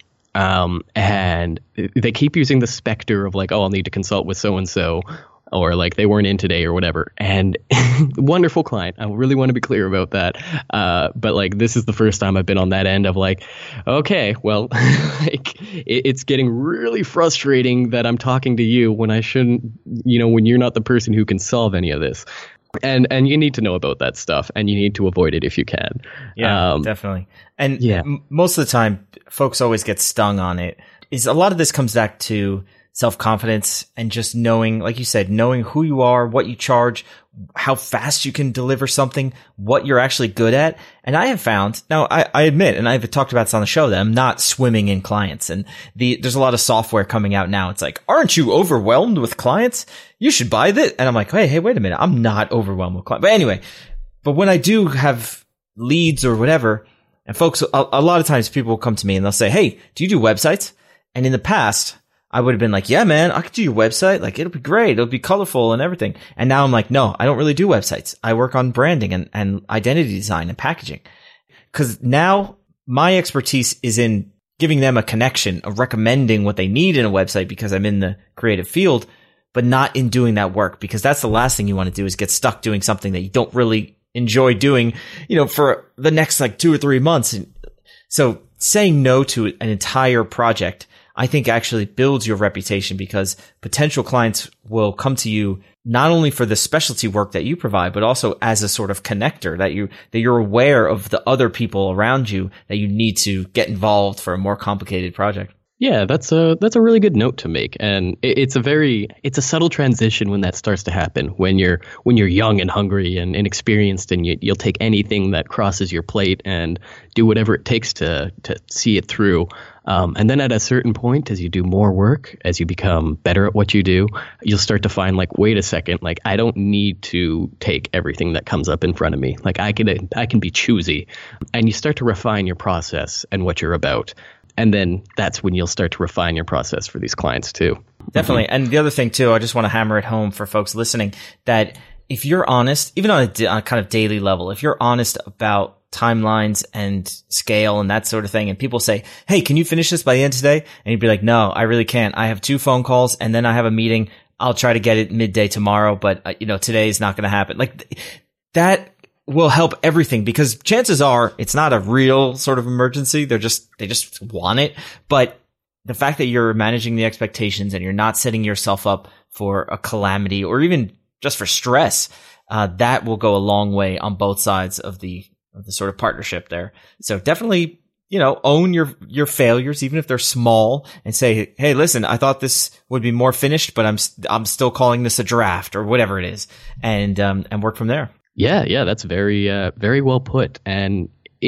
And they keep using the specter of like, oh, I'll need to consult with so-and-so, or like they weren't in today or whatever. And wonderful client. I really want to be clear about that. But like, this is the first time I've been on that end of like, okay, well, like it's getting really frustrating that I'm talking to you when I shouldn't, you know, when you're not the person who can solve any of this. And you need to know about that stuff, and you need to avoid it if you can. Yeah, definitely. And most of the time, folks always get stung on it. Is a lot of this comes back to self-confidence and just knowing, like you said, knowing who you are, what you charge, how fast you can deliver something, what you're actually good at. And I have found, now I admit, and I've talked about this on the show, that I'm not swimming in clients. And there's a lot of software coming out now. It's like, aren't you overwhelmed with clients? You should buy this. And I'm like, hey, wait a minute. I'm not overwhelmed with clients. But anyway, but when I do have leads or whatever, and folks, a lot of times people will come to me and they'll say, hey, do you do websites? And in the past, I would have been like, yeah, man, I could do your website. Like, it'll be great. It'll be colorful and everything. And now I'm like, no, I don't really do websites. I work on branding and identity design and packaging. Cause now my expertise is in giving them a connection, of recommending what they need in a website because I'm in the creative field, but not in doing that work, because that's the last thing you want to do is get stuck doing something that you don't really enjoy doing, you know, for the next like 2 or 3 months. And so saying no to an entire project, I think actually builds your reputation, because potential clients will come to you not only for the specialty work that you provide, but also as a sort of connector that you're aware of the other people around you that you need to get involved for a more complicated project. Yeah, that's a really good note to make, and it's a subtle transition when that starts to happen. When you're young and hungry and inexperienced, and you'll take anything that crosses your plate and do whatever it takes to see it through. And then at a certain point, as you do more work, as you become better at what you do, you'll start to find like, wait a second, like I don't need to take everything that comes up in front of me. Like I can be choosy, and you start to refine your process and what you're about. And then that's when you'll start to refine your process for these clients too. Definitely. And the other thing too, I just want to hammer it home for folks listening, that if you're honest, even on a kind of daily level, if you're honest about timelines and scale and that sort of thing, and people say, hey, can you finish this by the end of today? And you'd be like, no, I really can't. I have 2 phone calls and then I have a meeting. I'll try to get it midday tomorrow, but today is not going to happen. Like that will help everything, because chances are it's not a real sort of emergency. They just want it. But the fact that you're managing the expectations and you're not setting yourself up for a calamity or even just for stress, that will go a long way on both sides of the sort of partnership there. So definitely, own your failures, even if they're small, and say, hey, listen, I thought this would be more finished, but I'm still calling this a draft or whatever it is, and work from there. Yeah, that's very, very well put, and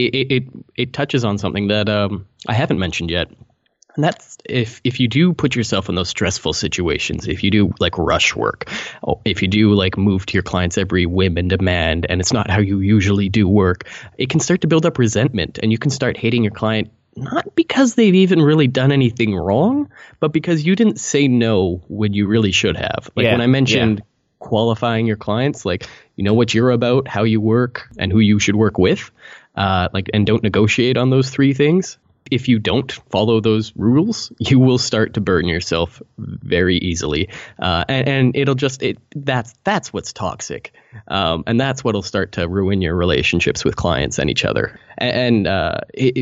it touches on something that I haven't mentioned yet, and that's if you do put yourself in those stressful situations, if you do like rush work, if you do like move to your clients every whim and demand, and it's not how you usually do work, it can start to build up resentment, and you can start hating your client. Not because they've even really done anything wrong, but because you didn't say no when you really should have. Like when I mentioned qualifying your clients, like, you know what you're about, how you work, and who you should work with, and don't negotiate on those 3 things. If you don't follow those rules, you will start to burn yourself very easily, and it'll just that's what's toxic, and that's what'll start to ruin your relationships with clients and each other. And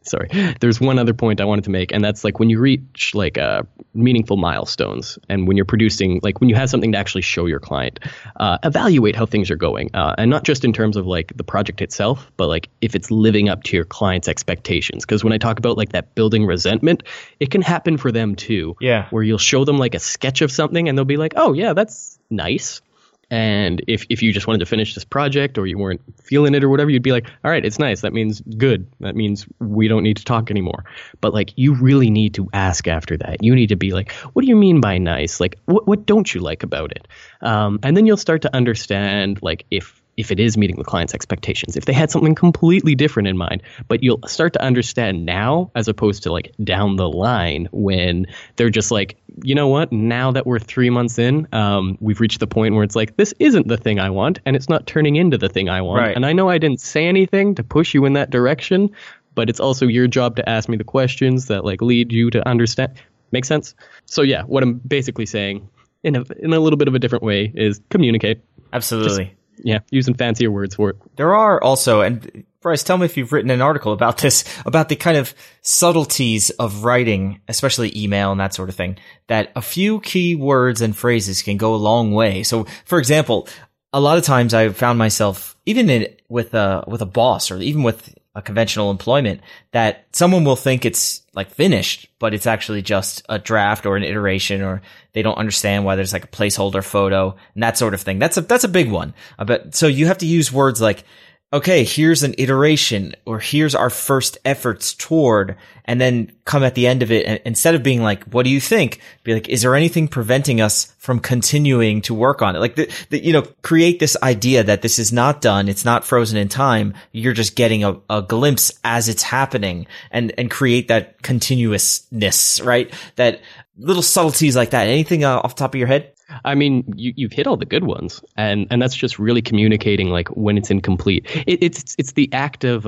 Sorry. There's one other point I wanted to make, and that's like when you reach like meaningful milestones, and when you're producing, like when you have something to actually show your client, evaluate how things are going, and not just in terms of like the project itself, but like if it's living up to your client's expectations. Because when I talk about like that building resentment, it can happen for them too. Yeah. Where you'll show them like a sketch of something, and they'll be like, "Oh yeah, that's nice." And if you just wanted to finish this project or you weren't feeling it or whatever, you'd be like, all right, it's nice. That means good. That means we don't need to talk anymore. But like, you really need to ask after that. You need to be like, what do you mean by nice? Like, what don't you like about it? And then you'll start to understand like if it is meeting the client's expectations, if they had something completely different in mind, but you'll start to understand now as opposed to like down the line when they're just like, you know what, now that we're 3 months in, we've reached the point where it's like, this isn't the thing I want and it's not turning into the thing I want. Right. And I know I didn't say anything to push you in that direction, but it's also your job to ask me the questions that like lead you to understand. Make sense? So yeah, what I'm basically saying in a little bit of a different way is communicate. Absolutely. Yeah, using fancier words for it. There are also, and Bryce, tell me if you've written an article about this, about the kind of subtleties of writing, especially email and that sort of thing, that a few key words and phrases can go a long way. So, for example, a lot of times I've found myself, even with a boss or even with a conventional employment, that someone will think it's like finished, but it's actually just a draft or an iteration, or they don't understand why there's like a placeholder photo and that sort of thing. That's a big one. But so you have to use words like, okay, here's an iteration, or here's our first efforts toward, and then come at the end of it. And instead of being like, what do you think? Be like, is there anything preventing us from continuing to work on it? Like, create this idea that this is not done. It's not frozen in time. You're just getting a glimpse as it's happening, and create that continuousness, right? That little subtleties like that. Anything off the top of your head? I mean, you've hit all the good ones, and that's just really communicating like when it's incomplete. It's the act of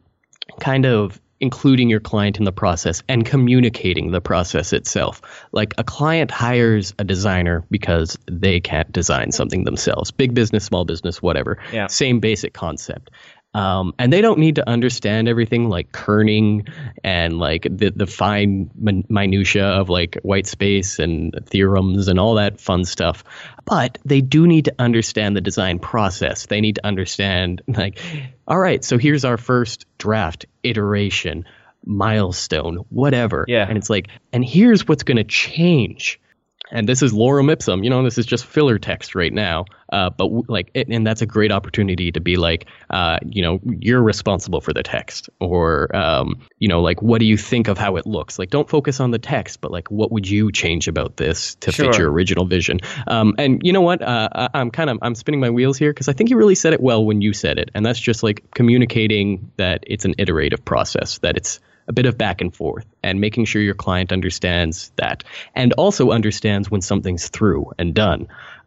kind of including your client in the process and communicating the process itself. Like a client hires a designer because they can't design something themselves. Big business, small business, whatever. Yeah. Same basic concept. And they don't need to understand everything like kerning and like the fine minutia of like white space and theorems and all that fun stuff. But they do need to understand the design process. They need to understand like, all right, so here's our first draft, iteration, milestone, whatever. Yeah. And it's like, and here's what's going to change. And this is lorem ipsum, this is just filler text right now. And that's a great opportunity to be like, you're responsible for the text, or, like, what do you think of how it looks? Like, don't focus on the text, but like, what would you change about this to fit your original vision? And you know what? I'm spinning my wheels here because I think you really said it well when you said it. And that's just like communicating that it's an iterative process, that it's a bit of back and forth, and making sure your client understands that, and also understands when something's through and done.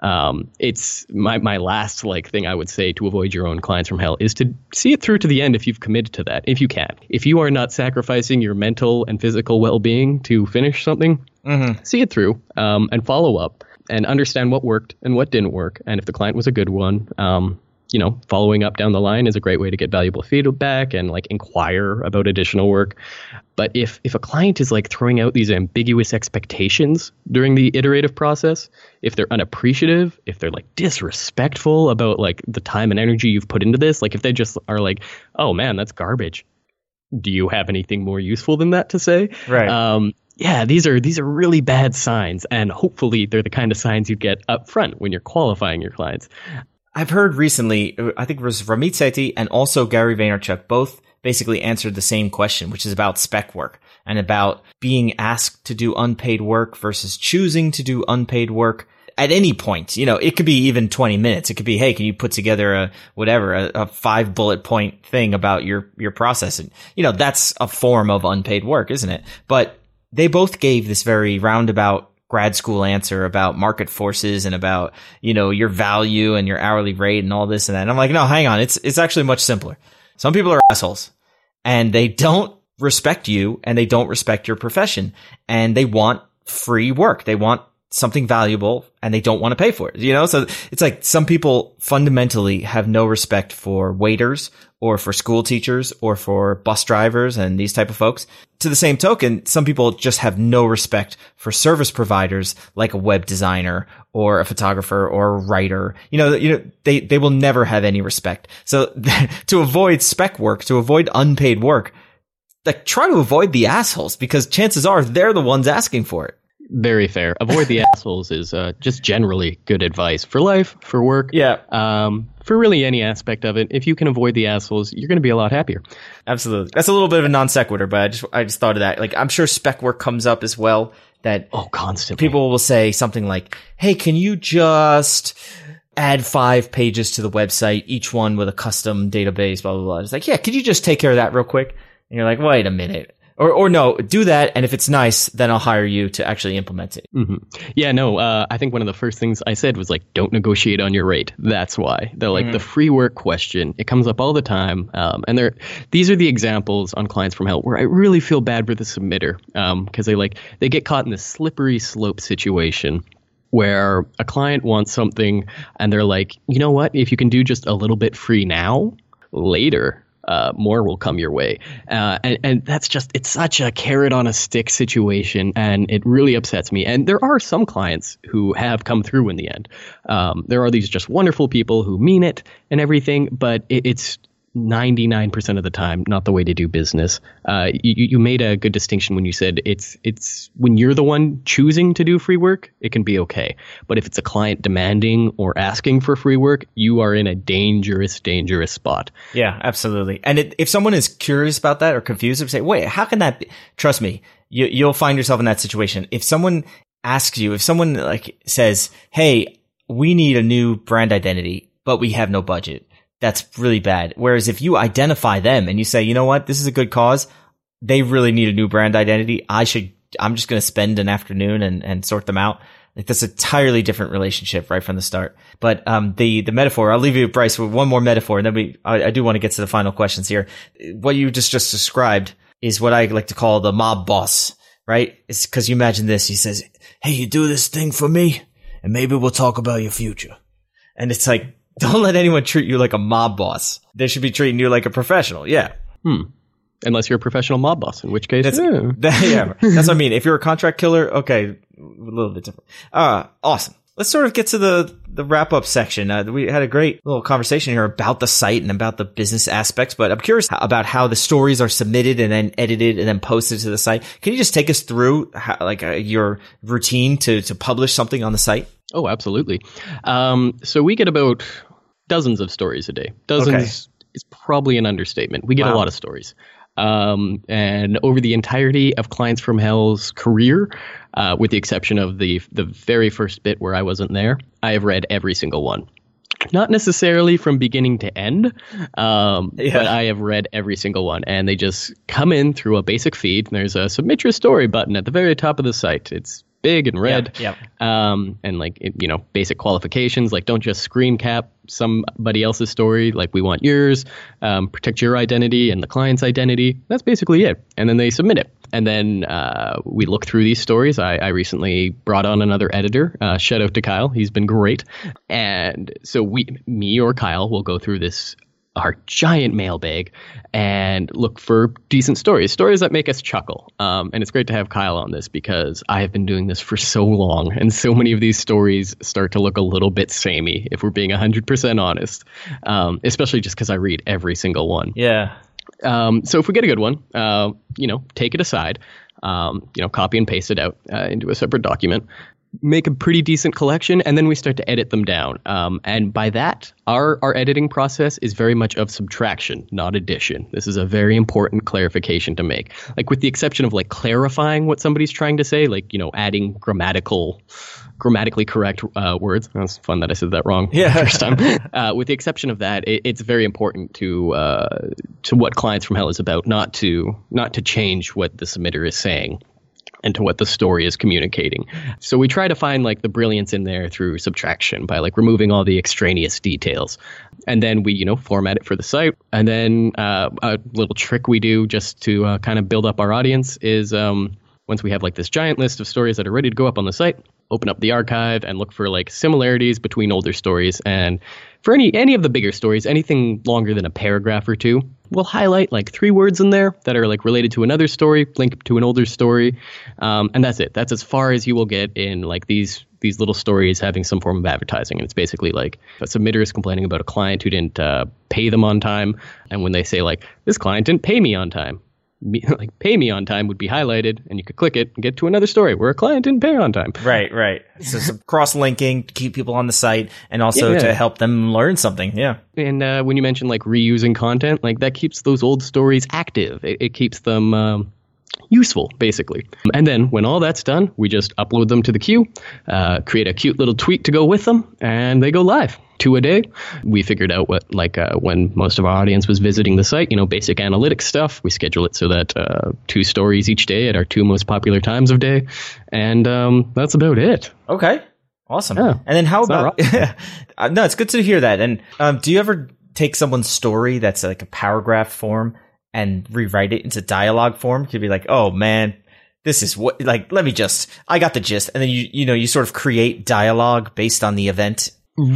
It's my last thing I would say to avoid your own clients from hell is to see it through to the end if you've committed to that, if you can. If you are not sacrificing your mental and physical well-being to finish something, see it through, and follow up and understand what worked and what didn't work. And if the client was a good one, following up down the line is a great way to get valuable feedback and like inquire about additional work. But if a client is like throwing out these ambiguous expectations during the iterative process, if they're unappreciative, if they're like disrespectful about like the time and energy you've put into this, like if they just are like, oh man, that's garbage. Do you have anything more useful than that to say? Right. These are really bad signs. And hopefully they're the kind of signs you get up front when you're qualifying your clients. I've heard recently, I think it was Ramit Sethi and also Gary Vaynerchuk both basically answered the same question, which is about spec work and about being asked to do unpaid work versus choosing to do unpaid work at any point. It could be even 20 minutes. It could be, hey, can you put together a 5-bullet point thing about your process? And, that's a form of unpaid work, isn't it? But they both gave this very roundabout grad school answer about market forces and about, your value and your hourly rate and all this and that. And I'm like, no, hang on. It's actually much simpler. Some people are assholes and they don't respect you and they don't respect your profession and they want free work. They want something valuable and they don't want to pay for it, you know? So it's like some people fundamentally have no respect for waiters or for school teachers or for bus drivers and these type of folks. To the same token, some people just have no respect for service providers like a web designer or a photographer or a writer. They will never have any respect. So to avoid spec work, to avoid unpaid work, like try to avoid the assholes because chances are they're the ones asking for it. Very fair. Avoid the assholes is just generally good advice for life, for work. Yeah. For really any aspect of it. If you can avoid the assholes, you're going to be a lot happier. Absolutely. That's a little bit of a non sequitur, but I just thought of that. Like, I'm sure spec work comes up as well. That constantly. People will say something like, "Hey, can you just add 5 pages to the website, each one with a custom database?" Blah blah blah. It's like, yeah, could you just take care of that real quick? And you're like, wait a minute. Or no, do that, and if it's nice, then I'll hire you to actually implement it. Mm-hmm. Yeah, no, I think one of the first things I said was like, don't negotiate on your rate. That's why. The free work question, it comes up all the time. And these are the examples on Clients from Hell where I really feel bad for the submitter, because they get caught in this slippery slope situation where a client wants something and they're like, you know what, if you can do just a little bit free now, later, more will come your way. And that's it's such a carrot on a stick situation, and it really upsets me. And there are some clients who have come through in the end. There are these just wonderful people who mean it and everything, but it's 99% of the time not the way to do business. You made a good distinction when you said it's when you're the one choosing to do free work, it can be okay. But if it's a client demanding or asking for free work, you are in a dangerous spot. Yeah, absolutely. And if someone is curious about that or confused, they say, wait, how can that be? Trust me, you'll find yourself in that situation. If someone asks you, if someone like says, hey, we need a new brand identity, but we have no budget, that's really bad. Whereas if you identify them and you say, you know what, this is a good cause, they really need a new brand identity, I'm just going to spend an afternoon and sort them out. Like, that's a entirely different relationship right from the start. But the metaphor, I'll leave you, Bryce, with one more metaphor, and then I do want to get to the final questions here. What you just described is what I like to call the mob boss, right? It's because you imagine this. He says, hey, you do this thing for me, and maybe we'll talk about your future. And it's like, don't let anyone treat you like a mob boss. They should be treating you like a professional. Yeah. Unless you're a professional mob boss, in which case, that's what I mean. If you're a contract killer, okay, a little bit different. Awesome. Let's sort of get to the wrap up section. We had a great little conversation here about the site and about the business aspects, but I'm curious about how the stories are submitted and then edited and then posted to the site. Can you just take us through your routine to publish something on the site? Oh, absolutely. So we get about dozens of stories a day. Dozens is probably an understatement. We get a lot of stories. And over the entirety of Clients from Hell's career, with the exception of the very first bit where I wasn't there, I have read every single one. Not necessarily from beginning to end, but I have read every single one. And they just come in through a basic feed. And there's a Submit Your Story button at the very top of the site. It's big and red. And basic qualifications, like don't just screen cap somebody else's story, like we want yours, protect your identity and the client's identity. That's basically it. And then they submit it. And then we look through these stories. I recently brought on another editor. Shout out to Kyle. He's been great. And so me or Kyle will go through our giant mailbag and look for decent stories that make us chuckle. And it's great to have Kyle on this because I have been doing this for so long, and so many of these stories start to look a little bit samey, if we're being 100% honest, especially just because I read every single one. Yeah. So if we get a good one, take it aside, copy and paste it out into a separate document, make a pretty decent collection, and then we start to edit them down. And by that, our editing process is very much of subtraction, not addition. This is a very important clarification to make. Like, with the exception of like clarifying what somebody's trying to say, like, adding grammatically correct words. That's fun that I said that wrong the first time. With the exception of that, it's very important to what Clients from Hell is about, not to change what the submitter is saying and to what the story is communicating. So we try to find like the brilliance in there through subtraction by like removing all the extraneous details. And then we, format it for the site. And then a little trick we do just to kind of build up our audience is once we have like this giant list of stories that are ready to go up on the site, open up the archive and look for like similarities between older stories. And for any of the bigger stories, anything longer than a paragraph or two, we'll highlight like 3 words in there that are like related to another story, link to an older story. And that's it. That's as far as you will get in like these little stories having some form of advertising. And it's basically like a submitter is complaining about a client who didn't pay them on time. And when they say like, this client didn't pay me on time, like pay me on time would be highlighted, and you could click it and get to another story where a client didn't pay on time. Right. So some cross-linking to keep people on the site and also to help them learn something. Yeah. And when you mention like reusing content, like that keeps those old stories active. It keeps them useful, basically. And then when all that's done, we just upload them to the queue, create a cute little tweet to go with them, and they go live. 2 a day. We figured out what, like, when most of our audience was visiting the site, basic analytics stuff. We schedule it so that 2 stories each day at our 2 most popular times of day. And that's about it. Okay. Awesome. Yeah, and then how about, no, it's good to hear that. And do you ever take someone's story that's like a paragraph form and rewrite it into dialogue form? Could be like, oh man, this is what, like, I got the gist. And then you sort of create dialogue based on the event.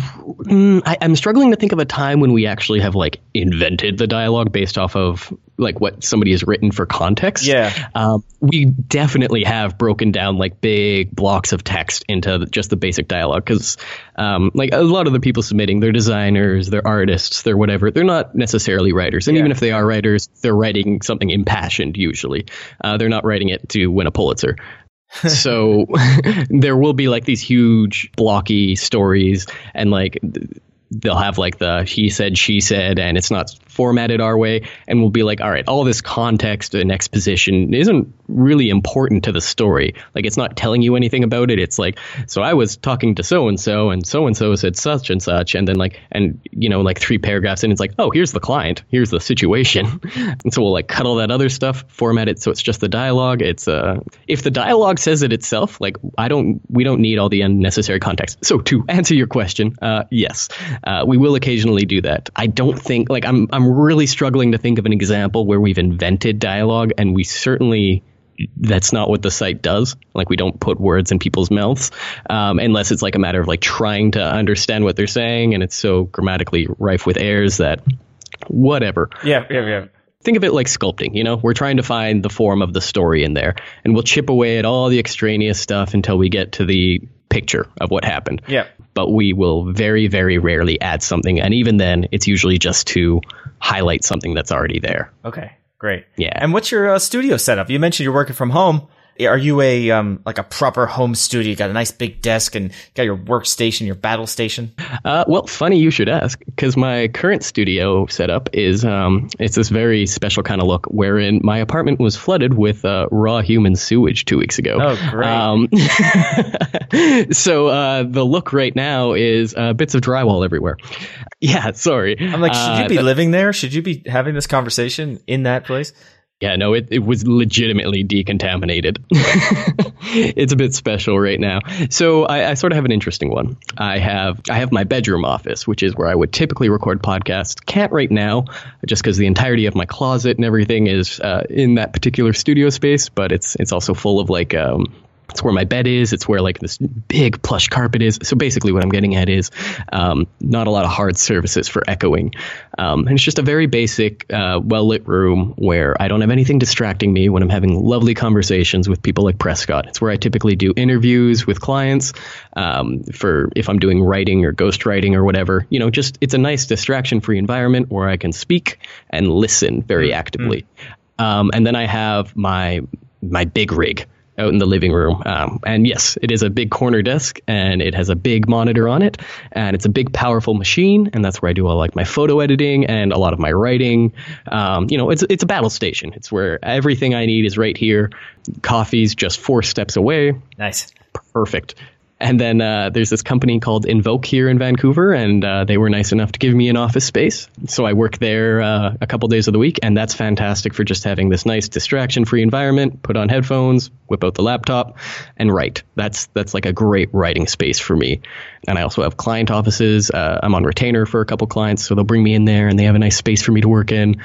I'm struggling to think of a time when we actually have like invented the dialogue based off of like what somebody has written for context. Yeah. We definitely have broken down like big blocks of text into just the basic dialogue because like a lot of the people submitting, they're designers, they're artists, they're whatever. They're not necessarily writers. And even if they are writers, they're writing something impassioned usually. They're not writing it to win a Pulitzer. So there will be like these huge blocky stories and like they'll have like the he said, she said, and it's not formatted our way. And we'll be like, all right, all this context and exposition isn't really important to the story. Like it's not telling you anything about it. It's like, so I was talking to so-and-so and so-and-so said such and such. And then like, and like 3 paragraphs in, it's like, oh, here's the client. Here's the situation. And so we'll like cut all that other stuff, format it so it's just the dialogue. It's if the dialogue says it itself, like we don't need all the unnecessary context. So to answer your question, yes. We will occasionally do that. I don't think like I'm really struggling to think of an example where we've invented dialogue, and we certainly that's not what the site does. Like we don't put words in people's mouths unless it's like a matter of like trying to understand what they're saying, and it's so grammatically rife with errors that whatever. Yeah. Think of it like sculpting, we're trying to find the form of the story in there, and we'll chip away at all the extraneous stuff until we get to the picture of what happened. Yeah. But we will very, very rarely add something. And even then, it's usually just to highlight something that's already there. Okay, great. Yeah. And what's your studio setup? You mentioned you're working from home. Are you a like a proper home studio? You got a nice big desk and got your workstation, your battle station? Well, funny you should ask, because my current studio setup is it's this very special kind of look wherein my apartment was flooded with raw human sewage 2 weeks ago. Oh, great. So the look right now is bits of drywall everywhere. Yeah, sorry. I'm like, should you be living there? Should you be having this conversation in that place? Yeah, no, it was legitimately decontaminated. It's a bit special right now. So I sort of have an interesting one. I have my bedroom office, which is where I would typically record podcasts. Can't right now, just because the entirety of my closet and everything is in that particular studio space. But it's also full of like it's where my bed is. It's where like this big plush carpet is. So basically what I'm getting at is not a lot of hard surfaces for echoing. And it's just a very basic, well-lit room where I don't have anything distracting me when I'm having lovely conversations with people like Prescott. It's where I typically do interviews with clients for if I'm doing writing or ghostwriting or whatever. Just it's a nice distraction-free environment where I can speak and listen very actively. And then I have my big rig out in the living room. And yes, it is a big corner desk and it has a big monitor on it, and it's a big powerful machine. And that's where I do all like my photo editing and a lot of my writing. It's a battle station. It's where everything I need is right here. Coffee's just 4 steps away. Nice. Perfect. And then there's this company called Invoke here in Vancouver, and they were nice enough to give me an office space. So I work there a couple days of the week, and that's fantastic for just having this nice distraction-free environment, put on headphones, whip out the laptop, and write. That's like a great writing space for me. And I also have client offices. I'm on retainer for a couple clients, so they'll bring me in there, and they have a nice space for me to work in.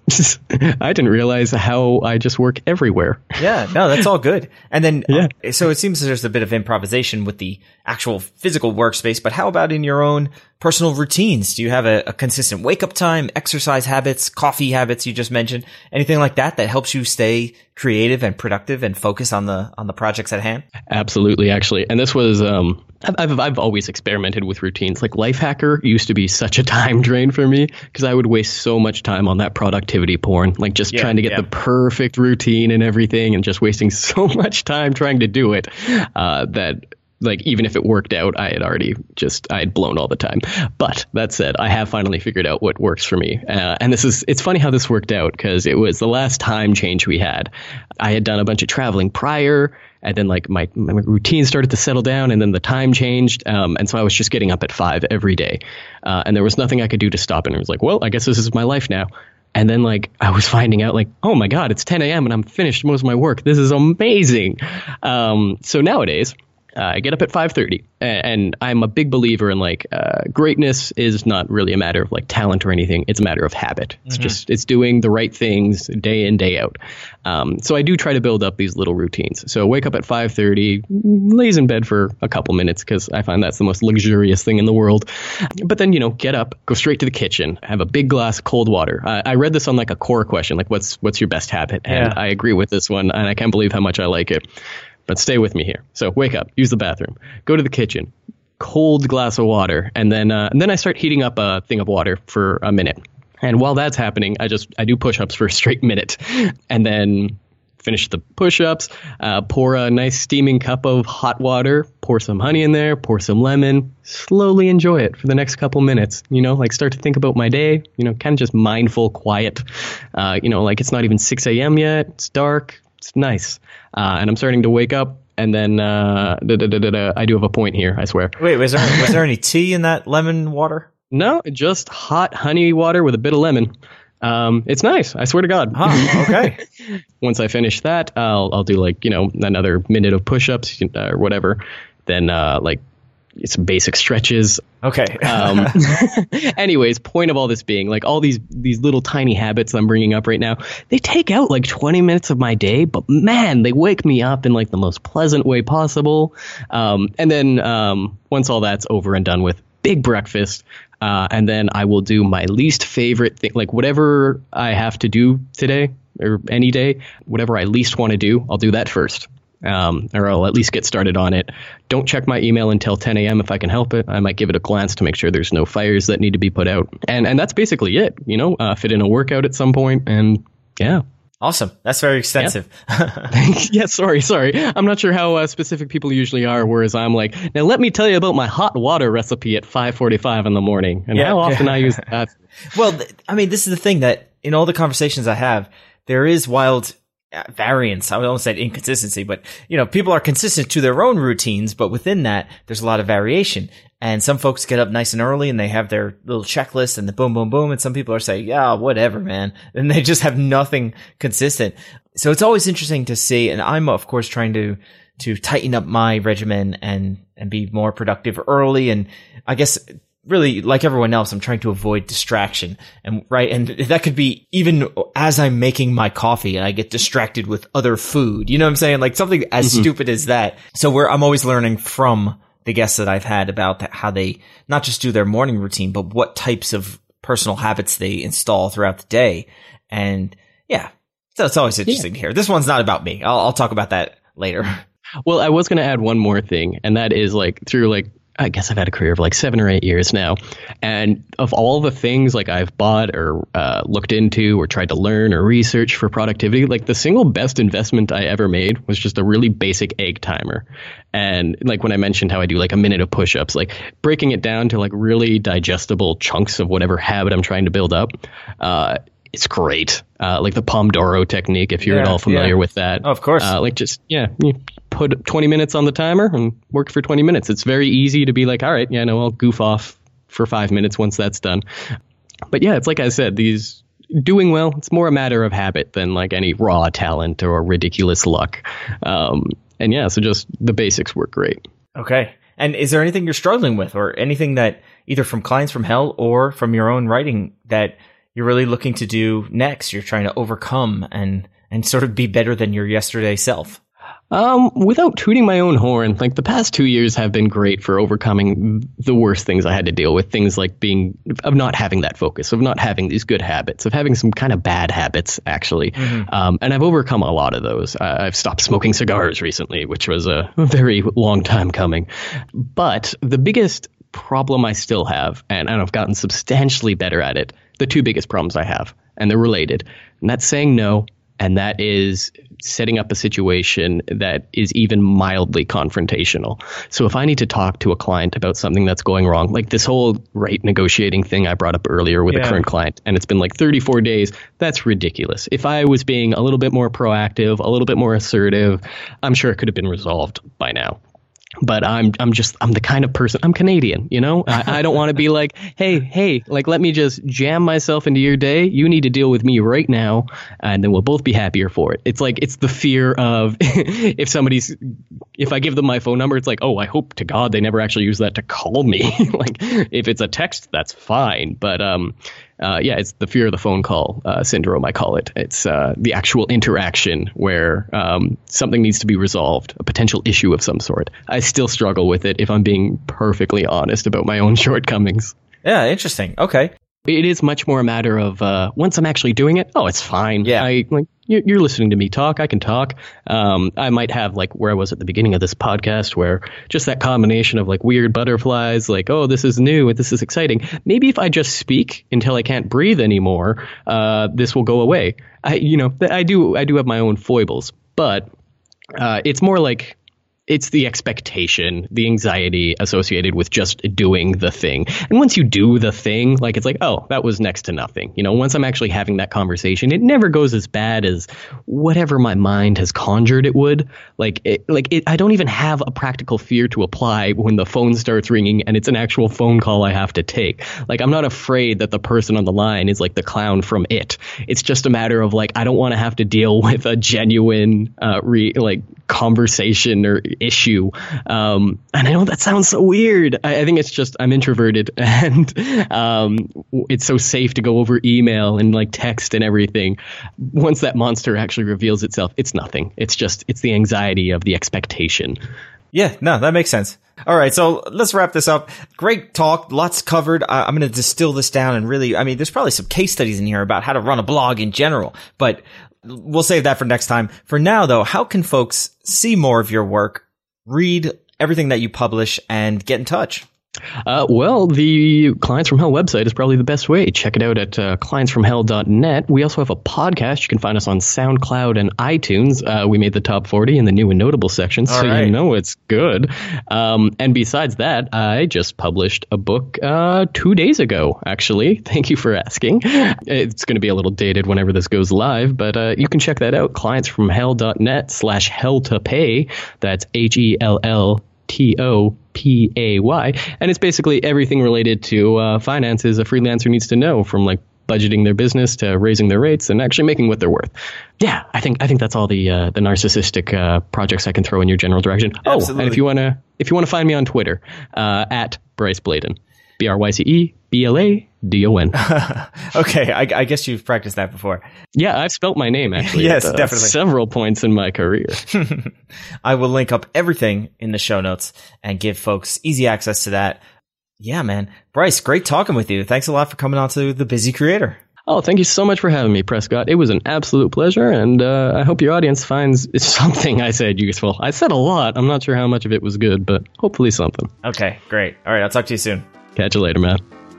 I didn't realize how I just work everywhere. Yeah, no, that's all good. And then, so it seems there's a bit of improvisation with the actual physical workspace, but how about in your own personal routines? Do you have a consistent wake up time, exercise habits, coffee habits you just mentioned, anything like that that helps you stay creative and productive and focus on the projects at hand? Absolutely, actually. And this was, I've always experimented with routines. Like Lifehacker used to be such a time drain for me because I would waste so much time on that productivity porn, like just trying to get the perfect routine and everything and just wasting so much time trying to do it that like even if it worked out, I had blown all the time. But that said, I have finally figured out what works for me. And it's funny how this worked out because it was the last time change we had. I had done a bunch of traveling prior. And then like my routine started to settle down and then the time changed. And so I was just getting up at 5 every day. And there was nothing I could do to stop it. And I was like, well, I guess this is my life now. And then like I was finding out like, oh my God, it's 10 a.m. and I'm finished most of my work. This is amazing. So nowadays I get up at 5:30 and I'm a big believer in like greatness is not really a matter of like talent or anything. It's a matter of habit. It's doing the right things day in, day out. So I do try to build up these little routines. So wake up at 5:30, lays in bed for a couple minutes because I find that's the most luxurious thing in the world. But then, get up, go straight to the kitchen, have a big glass of cold water. I read this on like a core question, like what's your best habit? And I agree with this one and I can't believe how much I like it. But stay with me here. So wake up, use the bathroom, go to the kitchen, cold glass of water, and then I start heating up a thing of water for a minute. And while that's happening, I do push-ups for a straight minute, and then finish the push-ups, pour a nice steaming cup of hot water, pour some honey in there, pour some lemon, slowly enjoy it for the next couple minutes. Like start to think about my day. Kind of just mindful, quiet. Like it's not even 6 a.m. yet. It's dark. It's nice. And I'm starting to wake up, and then I do have a point here, I swear. Wait, was there any tea in that lemon water? No, just hot honey water with a bit of lemon. It's nice, I swear to God. Okay. Once I finish that, I'll do like, another minute of push-ups or whatever. Then it's basic stretches. Okay. Anyways, point of all this being like all these little tiny habits I'm bringing up right now, they take out like 20 minutes of my day, but man, they wake me up in like the most pleasant way possible. And then once all that's over and done with, big breakfast. And then I will do my least favorite thing, like whatever I have to do today or any day, whatever I least want to do, I'll do that first. Or I'll at least get started on it. Don't check my email until 10 a.m. if I can help it. I might give it a glance to make sure there's no fires that need to be put out. And that's basically it, fit in a workout at some point. And yeah. Awesome. That's very extensive. Yeah, sorry. I'm not sure how specific people usually are, whereas I'm like, now let me tell you about my hot water recipe at 5:45 in the morning and how often I use that. Well, this is the thing that in all the conversations I have, there is wild variance. I would almost say inconsistency, but people are consistent to their own routines, but within that, there's a lot of variation. And some folks get up nice and early and they have their little checklist and the boom, boom, boom. And some people are saying, yeah, whatever, man. And they just have nothing consistent. So it's always interesting to see. And I'm, of course, trying to tighten up my regimen and be more productive early. And I guess really, like everyone else, I'm trying to avoid distraction. And that could be even as I'm making my coffee and I get distracted with other food. You know what I'm saying? Like something as stupid as that. So I'm always learning from the guests that I've had about how they not just do their morning routine, but what types of personal habits they install throughout the day. And yeah, so it's always interesting to hear. This one's not about me. I'll talk about that later. Well, I was going to add one more thing, and that is like through like, I guess I've had a career of like 7 or 8 years now. And of all the things like I've bought or looked into or tried to learn or research for productivity, like the single best investment I ever made was just a really basic egg timer. And like when I mentioned how I do like a minute of push-ups, like breaking it down to like really digestible chunks of whatever habit I'm trying to build up. It's great. Like the Pomodoro technique, if you're at all familiar with that. Oh, of course. You put 20 minutes on the timer and work for 20 minutes. It's very easy to be like, all right, I'll goof off for 5 minutes once that's done. But yeah, it's like I said, these doing well, it's more a matter of habit than like any raw talent or ridiculous luck. And yeah, so just the basics work great. Okay. And is there anything you're struggling with or anything that either from clients from hell or from your own writing that you're really looking to do next? You're trying to overcome and sort of be better than your yesterday self? Without tooting my own horn, like the past 2 years have been great for overcoming the worst things I had to deal with. Things like of not having that focus, of not having these good habits, of having some kind of bad habits, actually. Mm-hmm. And I've overcome a lot of those. I've stopped smoking cigars recently, which was a very long time coming. But the biggest problem I still have, and I've gotten substantially better at it, the two biggest problems I have, and they're related, and that's saying no. And that is setting up a situation that is even mildly confrontational. So if I need to talk to a client about something that's going wrong, like this whole rate negotiating thing I brought up earlier with a current client, and it's been like 34 days, that's ridiculous. If I was being a little bit more proactive, a little bit more assertive, I'm sure it could have been resolved by now. But I'm the kind of person, I'm Canadian, you know, I don't want to be like, hey, like, let me just jam myself into your day. You need to deal with me right now, and then we'll both be happier for it. It's like, it's the fear of if I give them my phone number, it's like, oh, I hope to God they never actually use that to call me. Like, if it's a text, that's fine. But it's the fear of the phone call syndrome, I call it. It's the actual interaction where something needs to be resolved, a potential issue of some sort. I still struggle with it, if I'm being perfectly honest about my own shortcomings. Yeah, interesting. Okay. It is much more a matter of once I'm actually doing it, oh, it's fine. Yeah. You're listening to me talk. I can talk. I might have like where I was at the beginning of this podcast, where just that combination of like weird butterflies, like, oh, this is new and this is exciting. Maybe if I just speak until I can't breathe anymore, this will go away. I do have my own foibles, but it's more like, it's the expectation, the anxiety associated with just doing the thing. And once you do the thing, like, it's like, oh, that was next to nothing. You know, once I'm actually having that conversation, it never goes as bad as whatever my mind has conjured it would. I don't even have a practical fear to apply when the phone starts ringing and it's an actual phone call I have to take. Like, I'm not afraid that the person on the line is like the clown from It. It's just a matter of like, I don't want to have to deal with a genuine conversation or issue. And I know that sounds so weird. I think it's just I'm introverted, and it's so safe to go over email and like text and everything. Once that monster actually reveals itself, it's nothing. It's the anxiety of the expectation. Yeah, no, that makes sense. All right, so let's wrap this up. Great talk, lots covered. I'm going to distill this down and really, I mean, there's probably some case studies in here about how to run a blog in general, but we'll save that for next time. For now, though, how can folks see more of your work, read everything that you publish, and get in touch? Well, the Clients from Hell website is probably the best way. Check it out at clientsfromhell.net. We also have a podcast. You can find us on SoundCloud and iTunes. We made the top 40 in the new and notable section, so right. You know it's good. And besides that, I just published a book 2 days ago, actually. Thank you for asking. It's going to be a little dated whenever this goes live, but you can check that out, clientsfromhell.net/hell-to-pay. That's HELLTOPAY, and it's basically everything related to finances a freelancer needs to know, from like budgeting their business to raising their rates and actually making what they're worth. Yeah, I think that's all the narcissistic projects I can throw in your general direction. Absolutely. Oh, and if you want to find me on Twitter, at Bryce Bladen, BryceBladon. Okay, I guess you've practiced that before. Yeah, I've spelt my name, actually. Yes, at, definitely. Several points in my career. I will link up everything in the show notes and give folks easy access to that. Yeah, man. Bryce, great talking with you. Thanks a lot for coming on to The Busy Creator. Oh, thank you so much for having me, Prescott. It was an absolute pleasure, and I hope your audience finds something I said useful. I said a lot. I'm not sure how much of it was good, but hopefully something. Okay, great. All right, I'll talk to you soon. Catch you later, man.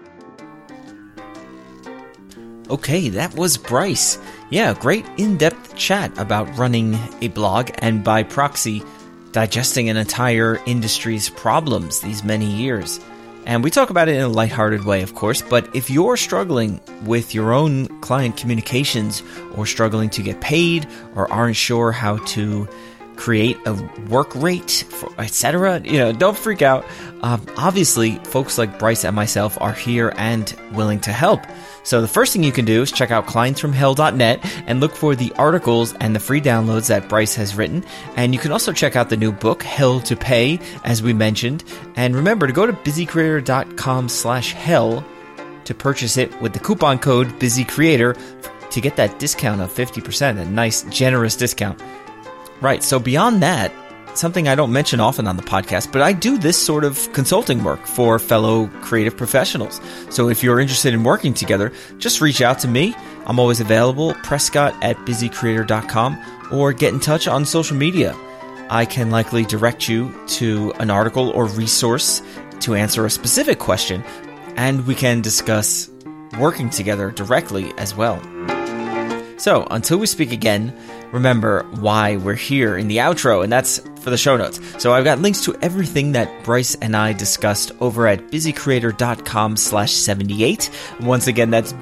Okay, that was Bryce. Yeah, great in-depth chat about running a blog and by proxy, digesting an entire industry's problems these many years. And we talk about it in a lighthearted way, of course, but if you're struggling with your own client communications or struggling to get paid or aren't sure how to create a work rate, etc., don't freak out. Obviously, folks like Bryce and myself are here and willing to help. So the first thing you can do is check out clientsfromhell.net and look for the articles and the free downloads that Bryce has written. And you can also check out the new book, Hell to Pay, as we mentioned. And remember to go to busycreator.com/hell to purchase it with the coupon code BusyCreator to get that discount of 50%, a nice, generous discount. Right, so beyond that, something I don't mention often on the podcast, but I do this sort of consulting work for fellow creative professionals. So if you're interested in working together, just reach out to me. I'm always available, prescott@busycreator.com, or get in touch on social media. I can likely direct you to an article or resource to answer a specific question, and we can discuss working together directly as well. So until we speak again, remember why we're here in the outro, and that's for the show notes. So I've got links to everything that Bryce and I discussed over at busycreator.com/78. Once again, that's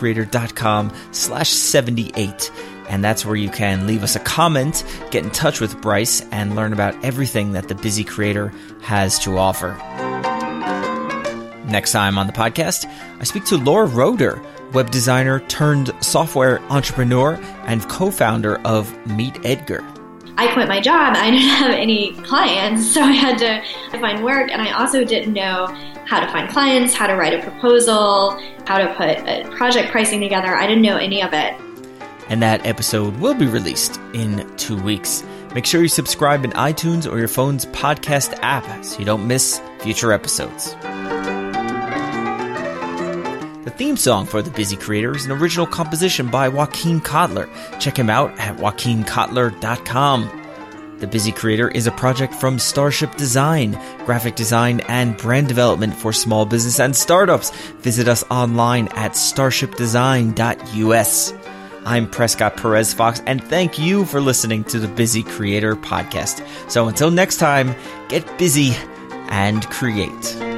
busycreator.com/78. And that's where you can leave us a comment, get in touch with Bryce, and learn about everything that the Busy Creator has to offer. Next time on the podcast, I speak to Laura Roeder, web designer turned software entrepreneur and co-founder of Meet Edgar. I quit my job. I didn't have any clients, so I had to find work. And I also didn't know how to find clients, how to write a proposal, how to put a project pricing together. I didn't know any of it. And that episode will be released in 2 weeks. Make sure you subscribe in iTunes or your phone's podcast app so you don't miss future episodes. The theme song for The Busy Creator is an original composition by Joaquin Kotler. Check him out at joaquinkotler.com. The Busy Creator is a project from Starship Design, graphic design and brand development for small business and startups. Visit us online at starshipdesign.us. I'm Prescott Perez Fox, and thank you for listening to the Busy Creator podcast. So until next time, get busy and create.